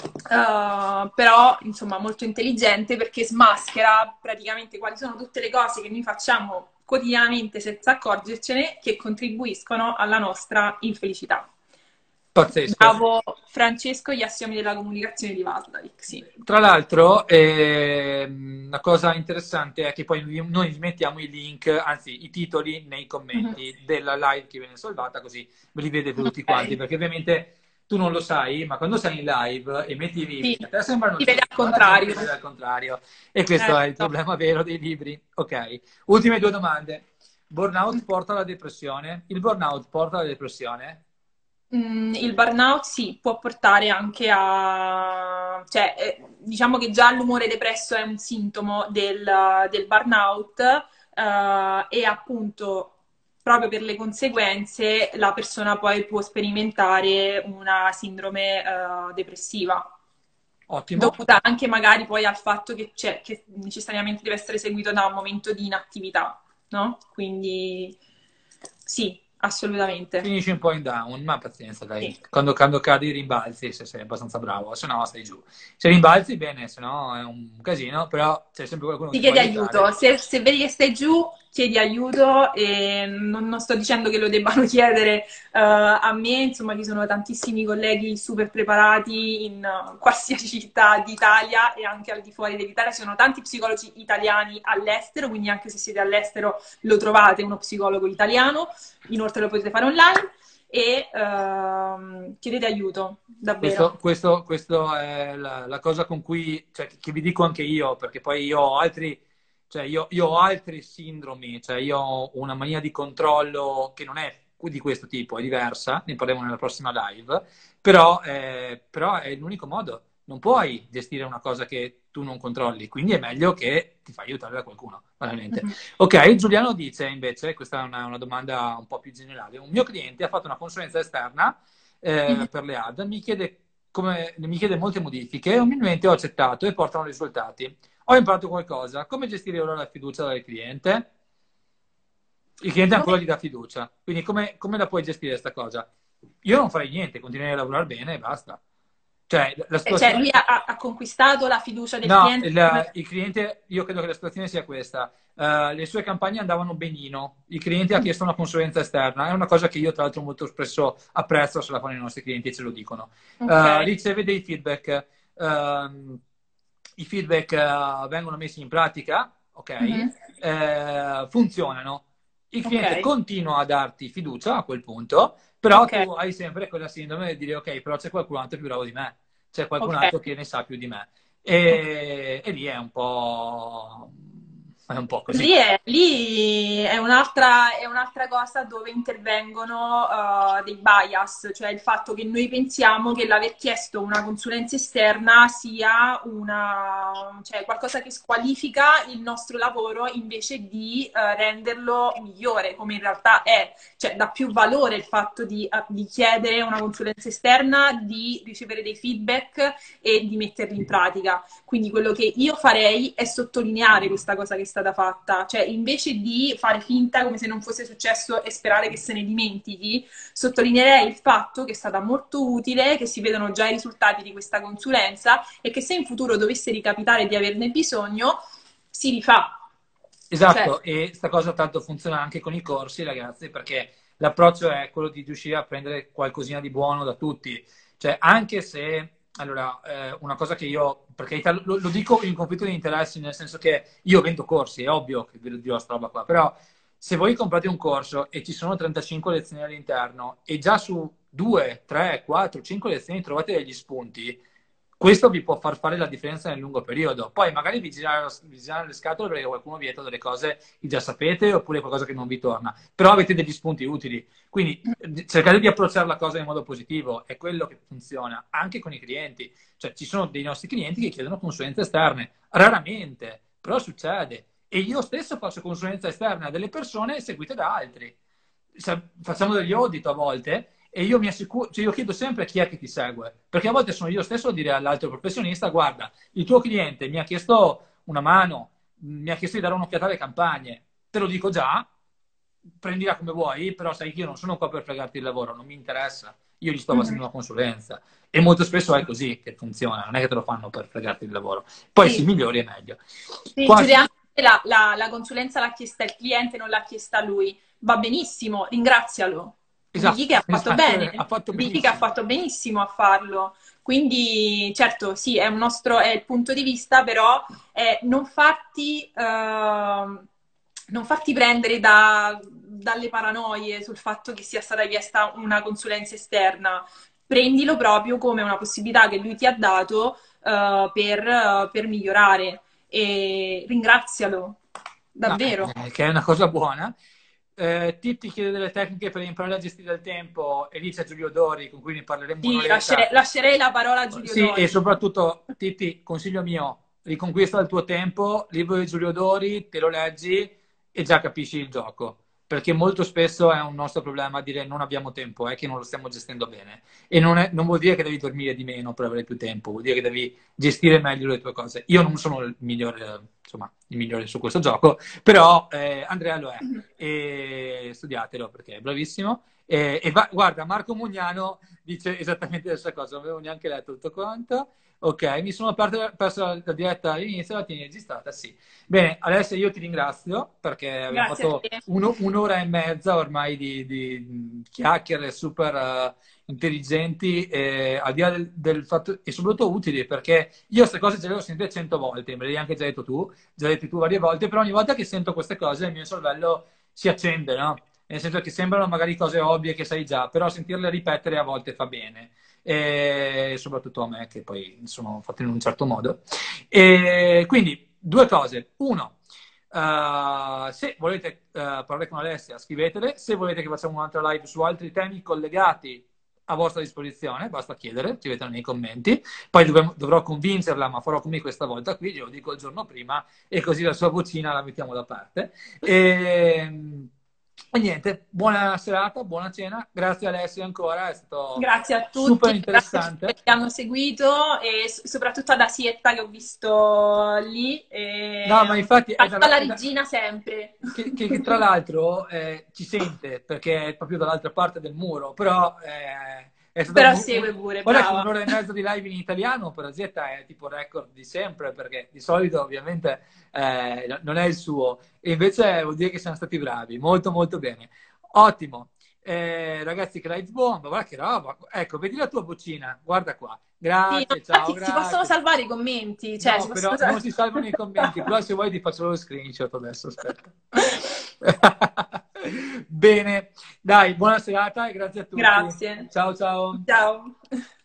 però insomma molto intelligente perché smaschera praticamente quali sono tutte le cose che noi facciamo quotidianamente senza accorgercene che contribuiscono alla nostra infelicità. Pazzesco. Bravo Francesco, gli assiomi della comunicazione di Vaslavic, sì. Tra l'altro, una cosa interessante è che poi noi mettiamo i link, anzi i titoli nei Mhm. commenti della live che viene salvata, così ve li vedete tutti quanti, Ok, perché ovviamente tu non lo sai, ma quando sei in live e metti i sì, libri, a te sembrano si vede al giusti, ma la gente li contrario. vede al contrario. E questo è il No. problema vero dei libri. Ok, ultime 2 domande. Burnout porta alla depressione? Il burnout porta alla depressione? Il burnout sì, può portare anche a... cioè, diciamo che già l'umore depresso è un sintomo del burnout, e appunto proprio per le conseguenze la persona poi può sperimentare una sindrome, depressiva, Ottimo. dovuta anche magari poi al fatto che necessariamente deve essere seguito da un momento di inattività, no? Quindi sì, assolutamente. Finisci un po' in down, ma pazienza, dai. Sì. Quando cadi rimbalzi se sei abbastanza bravo, se no stai giù. Se rimbalzi bene, se no è un casino, però c'è sempre qualcuno che Ti ti può chiedi aiuto. aiutare. Se vedi che stai giù, chiedi aiuto e non sto dicendo che lo debbano chiedere a me, insomma, ci sono tantissimi colleghi super preparati in qualsiasi città d'Italia e anche al di fuori dell'Italia. Ci sono tanti psicologi italiani all'estero, quindi anche se siete all'estero lo trovate uno psicologo italiano, inoltre lo potete fare online e chiedete aiuto, Questo, davvero. questo, questo è la cosa con cui, cioè, che vi dico anche io, perché poi io ho altri, cioè, io ho altre sindromi, cioè io ho una mania di controllo che non è di questo tipo, è diversa, ne parliamo nella prossima live, però è l'unico modo. Non puoi gestire una cosa che tu non controlli, quindi è meglio che ti fai aiutare da qualcuno, banalmente. Mhm. Ok, Giuliano dice invece, questa è una domanda un po' più generale, un mio cliente ha fatto una consulenza esterna Mhm. per le ad, mi chiede molte modifiche, umilmente ho accettato e portano risultati. Ho imparato qualcosa. Come gestire ora la fiducia del cliente? Il cliente Come ancora gli dà fiducia, quindi come la puoi gestire questa cosa? Io non farei niente, continuerei a lavorare bene e basta. Cioè, la Cioè, situazione. lui ha conquistato la fiducia del No, cliente. il cliente, io credo che la situazione sia questa. Le sue campagne andavano benino, il cliente ha chiesto una consulenza esterna, è una cosa che io tra l'altro molto spesso apprezzo se la fanno i nostri clienti e ce lo dicono. Ok. Riceve dei feedback, i feedback vengono messi in pratica, ok? Mhm. Funzionano. Il Ok. cliente continua a darti fiducia a quel punto, però Ok. tu hai sempre quella sindrome di dire ok, però c'è qualcun altro più bravo di me, c'è qualcun Ok. altro che ne sa più di me. Ok. E lì è un po' così. Lì è un'altra cosa dove intervengono dei bias, cioè il fatto che noi pensiamo che l'aver chiesto una consulenza esterna sia cioè qualcosa che squalifica il nostro lavoro invece di renderlo migliore, come in realtà è. Cioè dà più valore il fatto di chiedere una consulenza esterna, di ricevere dei feedback e di metterli in pratica. Quindi quello che io farei è sottolineare questa cosa che è stata fatta, cioè invece di fare finta come se non fosse successo e sperare che se ne dimentichi, sottolineerei il fatto che è stata molto utile, che si vedono già i risultati di questa consulenza e che se in futuro dovesse ricapitare di averne bisogno, si rifà. Cioè, Esatto, e sta cosa tanto funziona anche con i corsi, ragazzi, perché l'approccio è quello di riuscire a prendere qualcosina di buono da tutti. Cioè, anche se, allora, una cosa che io, per carità, lo dico in conflitto di interessi, nel senso che io vendo corsi, è ovvio che ve lo dirò sta roba qua, però se voi comprate un corso e ci sono 35 lezioni all'interno e già su 2, 3, 4, 5 lezioni trovate degli spunti, questo vi può far fare la differenza nel lungo periodo. Poi magari vi girare le scatole perché qualcuno vi ha detto delle cose che già sapete oppure qualcosa che non vi torna, però avete degli spunti utili. Quindi cercate di approcciare la cosa in modo positivo, è quello che funziona, anche con i clienti. Cioè ci sono dei nostri clienti che chiedono consulenze esterne, raramente, però succede. E io stesso faccio consulenza esterna a delle persone seguite da altri. Facciamo degli audit a volte e io mi assicuro, cioè io chiedo sempre chi è che ti segue, perché a volte sono io stesso a dire all'altro professionista: guarda, il tuo cliente mi ha chiesto una mano, mi ha chiesto di dare un'occhiata alle campagne, te lo dico già, prendila come vuoi, però sai che io non sono qua per fregarti il lavoro, non mi interessa, io gli sto facendo una consulenza. E molto spesso è così che funziona, non è che te lo fanno per fregarti il lavoro. Poi Sì. se migliori è meglio. Sì, Qua Giulia, la consulenza l'ha chiesta il cliente, non l'ha chiesta lui. Va benissimo, ringrazialo. Digli che esatto, ha fatto esatto, bene, ha fatto digli che ha benissimo. fatto benissimo a farlo. Quindi, certo, sì, è il punto di vista, però non farti prendere dalle paranoie sul fatto che sia stata chiesta una consulenza esterna. Prendilo proprio come una possibilità che lui ti ha dato, per migliorare e ringrazialo, No, davvero. che è una cosa buona. Titti chiede delle tecniche per imparare a gestire il tempo e lì c'è Giulio Dori con cui ne parleremo Sì, un'oretta. lascerei la parola a Giulio Sì, e Dori. soprattutto, Titti, consiglio mio, riconquista il tuo tempo, libro di Giulio Dori, te lo leggi e già capisci il gioco. Perché molto spesso è un nostro problema dire non abbiamo tempo, è che non lo stiamo gestendo bene. E non vuol dire che devi dormire di meno per avere più tempo, vuol dire che devi gestire meglio le tue cose. Io non sono il migliore, insomma, il migliore su questo gioco, però Andrea lo è. E studiatelo perché è bravissimo. Guarda, Marco Mugnano dice esattamente la stessa cosa, non avevo neanche letto tutto quanto. Ok, mi sono perso la diretta all'inizio, la tieni registrata, sì. Bene, adesso io ti ringrazio perché abbiamo Grazie a fatto te. un'ora e mezza ormai di chiacchiere super intelligenti, al di là del fatto, e soprattutto utili, perché io queste cose ce le ho sentite 100 volte, me le hai anche già detto tu, già detto tu varie volte, però ogni volta che sento queste cose il mio cervello si accende, no? Nel senso che sembrano magari cose ovvie che sai già, però sentirle ripetere a volte fa bene. E soprattutto a me, che poi sono fatto in un certo modo. E quindi, due cose. Uno, se volete parlare con Alessia, scrivetele. Se volete che facciamo un'altra live su altri temi collegati, a vostra disposizione, basta chiedere, scrivetelo nei commenti. Poi dovrò convincerla, ma farò come questa volta qui, glielo dico il giorno prima, e così la sua vocina la mettiamo da parte. E niente, buona serata, buona cena. Grazie Alessio ancora, è stato Grazie a super tutti, grazie a tutti interessante. che hanno seguito e soprattutto ad Asietta che ho visto lì. No, E ma infatti alla regina sempre. che tra l'altro ci sente perché è proprio dall'altra parte del muro, però è stato Però segue pure, guarda che brava. un'ora e mezza di live in italiano per Azietta è tipo record di sempre, perché di solito ovviamente non è il suo, e invece vuol dire che siamo stati bravi, molto molto bene. Ottimo. Ragazzi, che live bomba, guarda che roba. Ecco, vedi la tua vocina, guarda qua. Sì, no, Grazie, ciao, infatti si possono grazie. salvare i commenti, cioè No, si però possono non salvare. si salvano i commenti, però se vuoi ti faccio lo screenshot adesso, aspetta. Bene, dai, buona serata e grazie a tutti. Grazie. Ciao ciao. Ciao.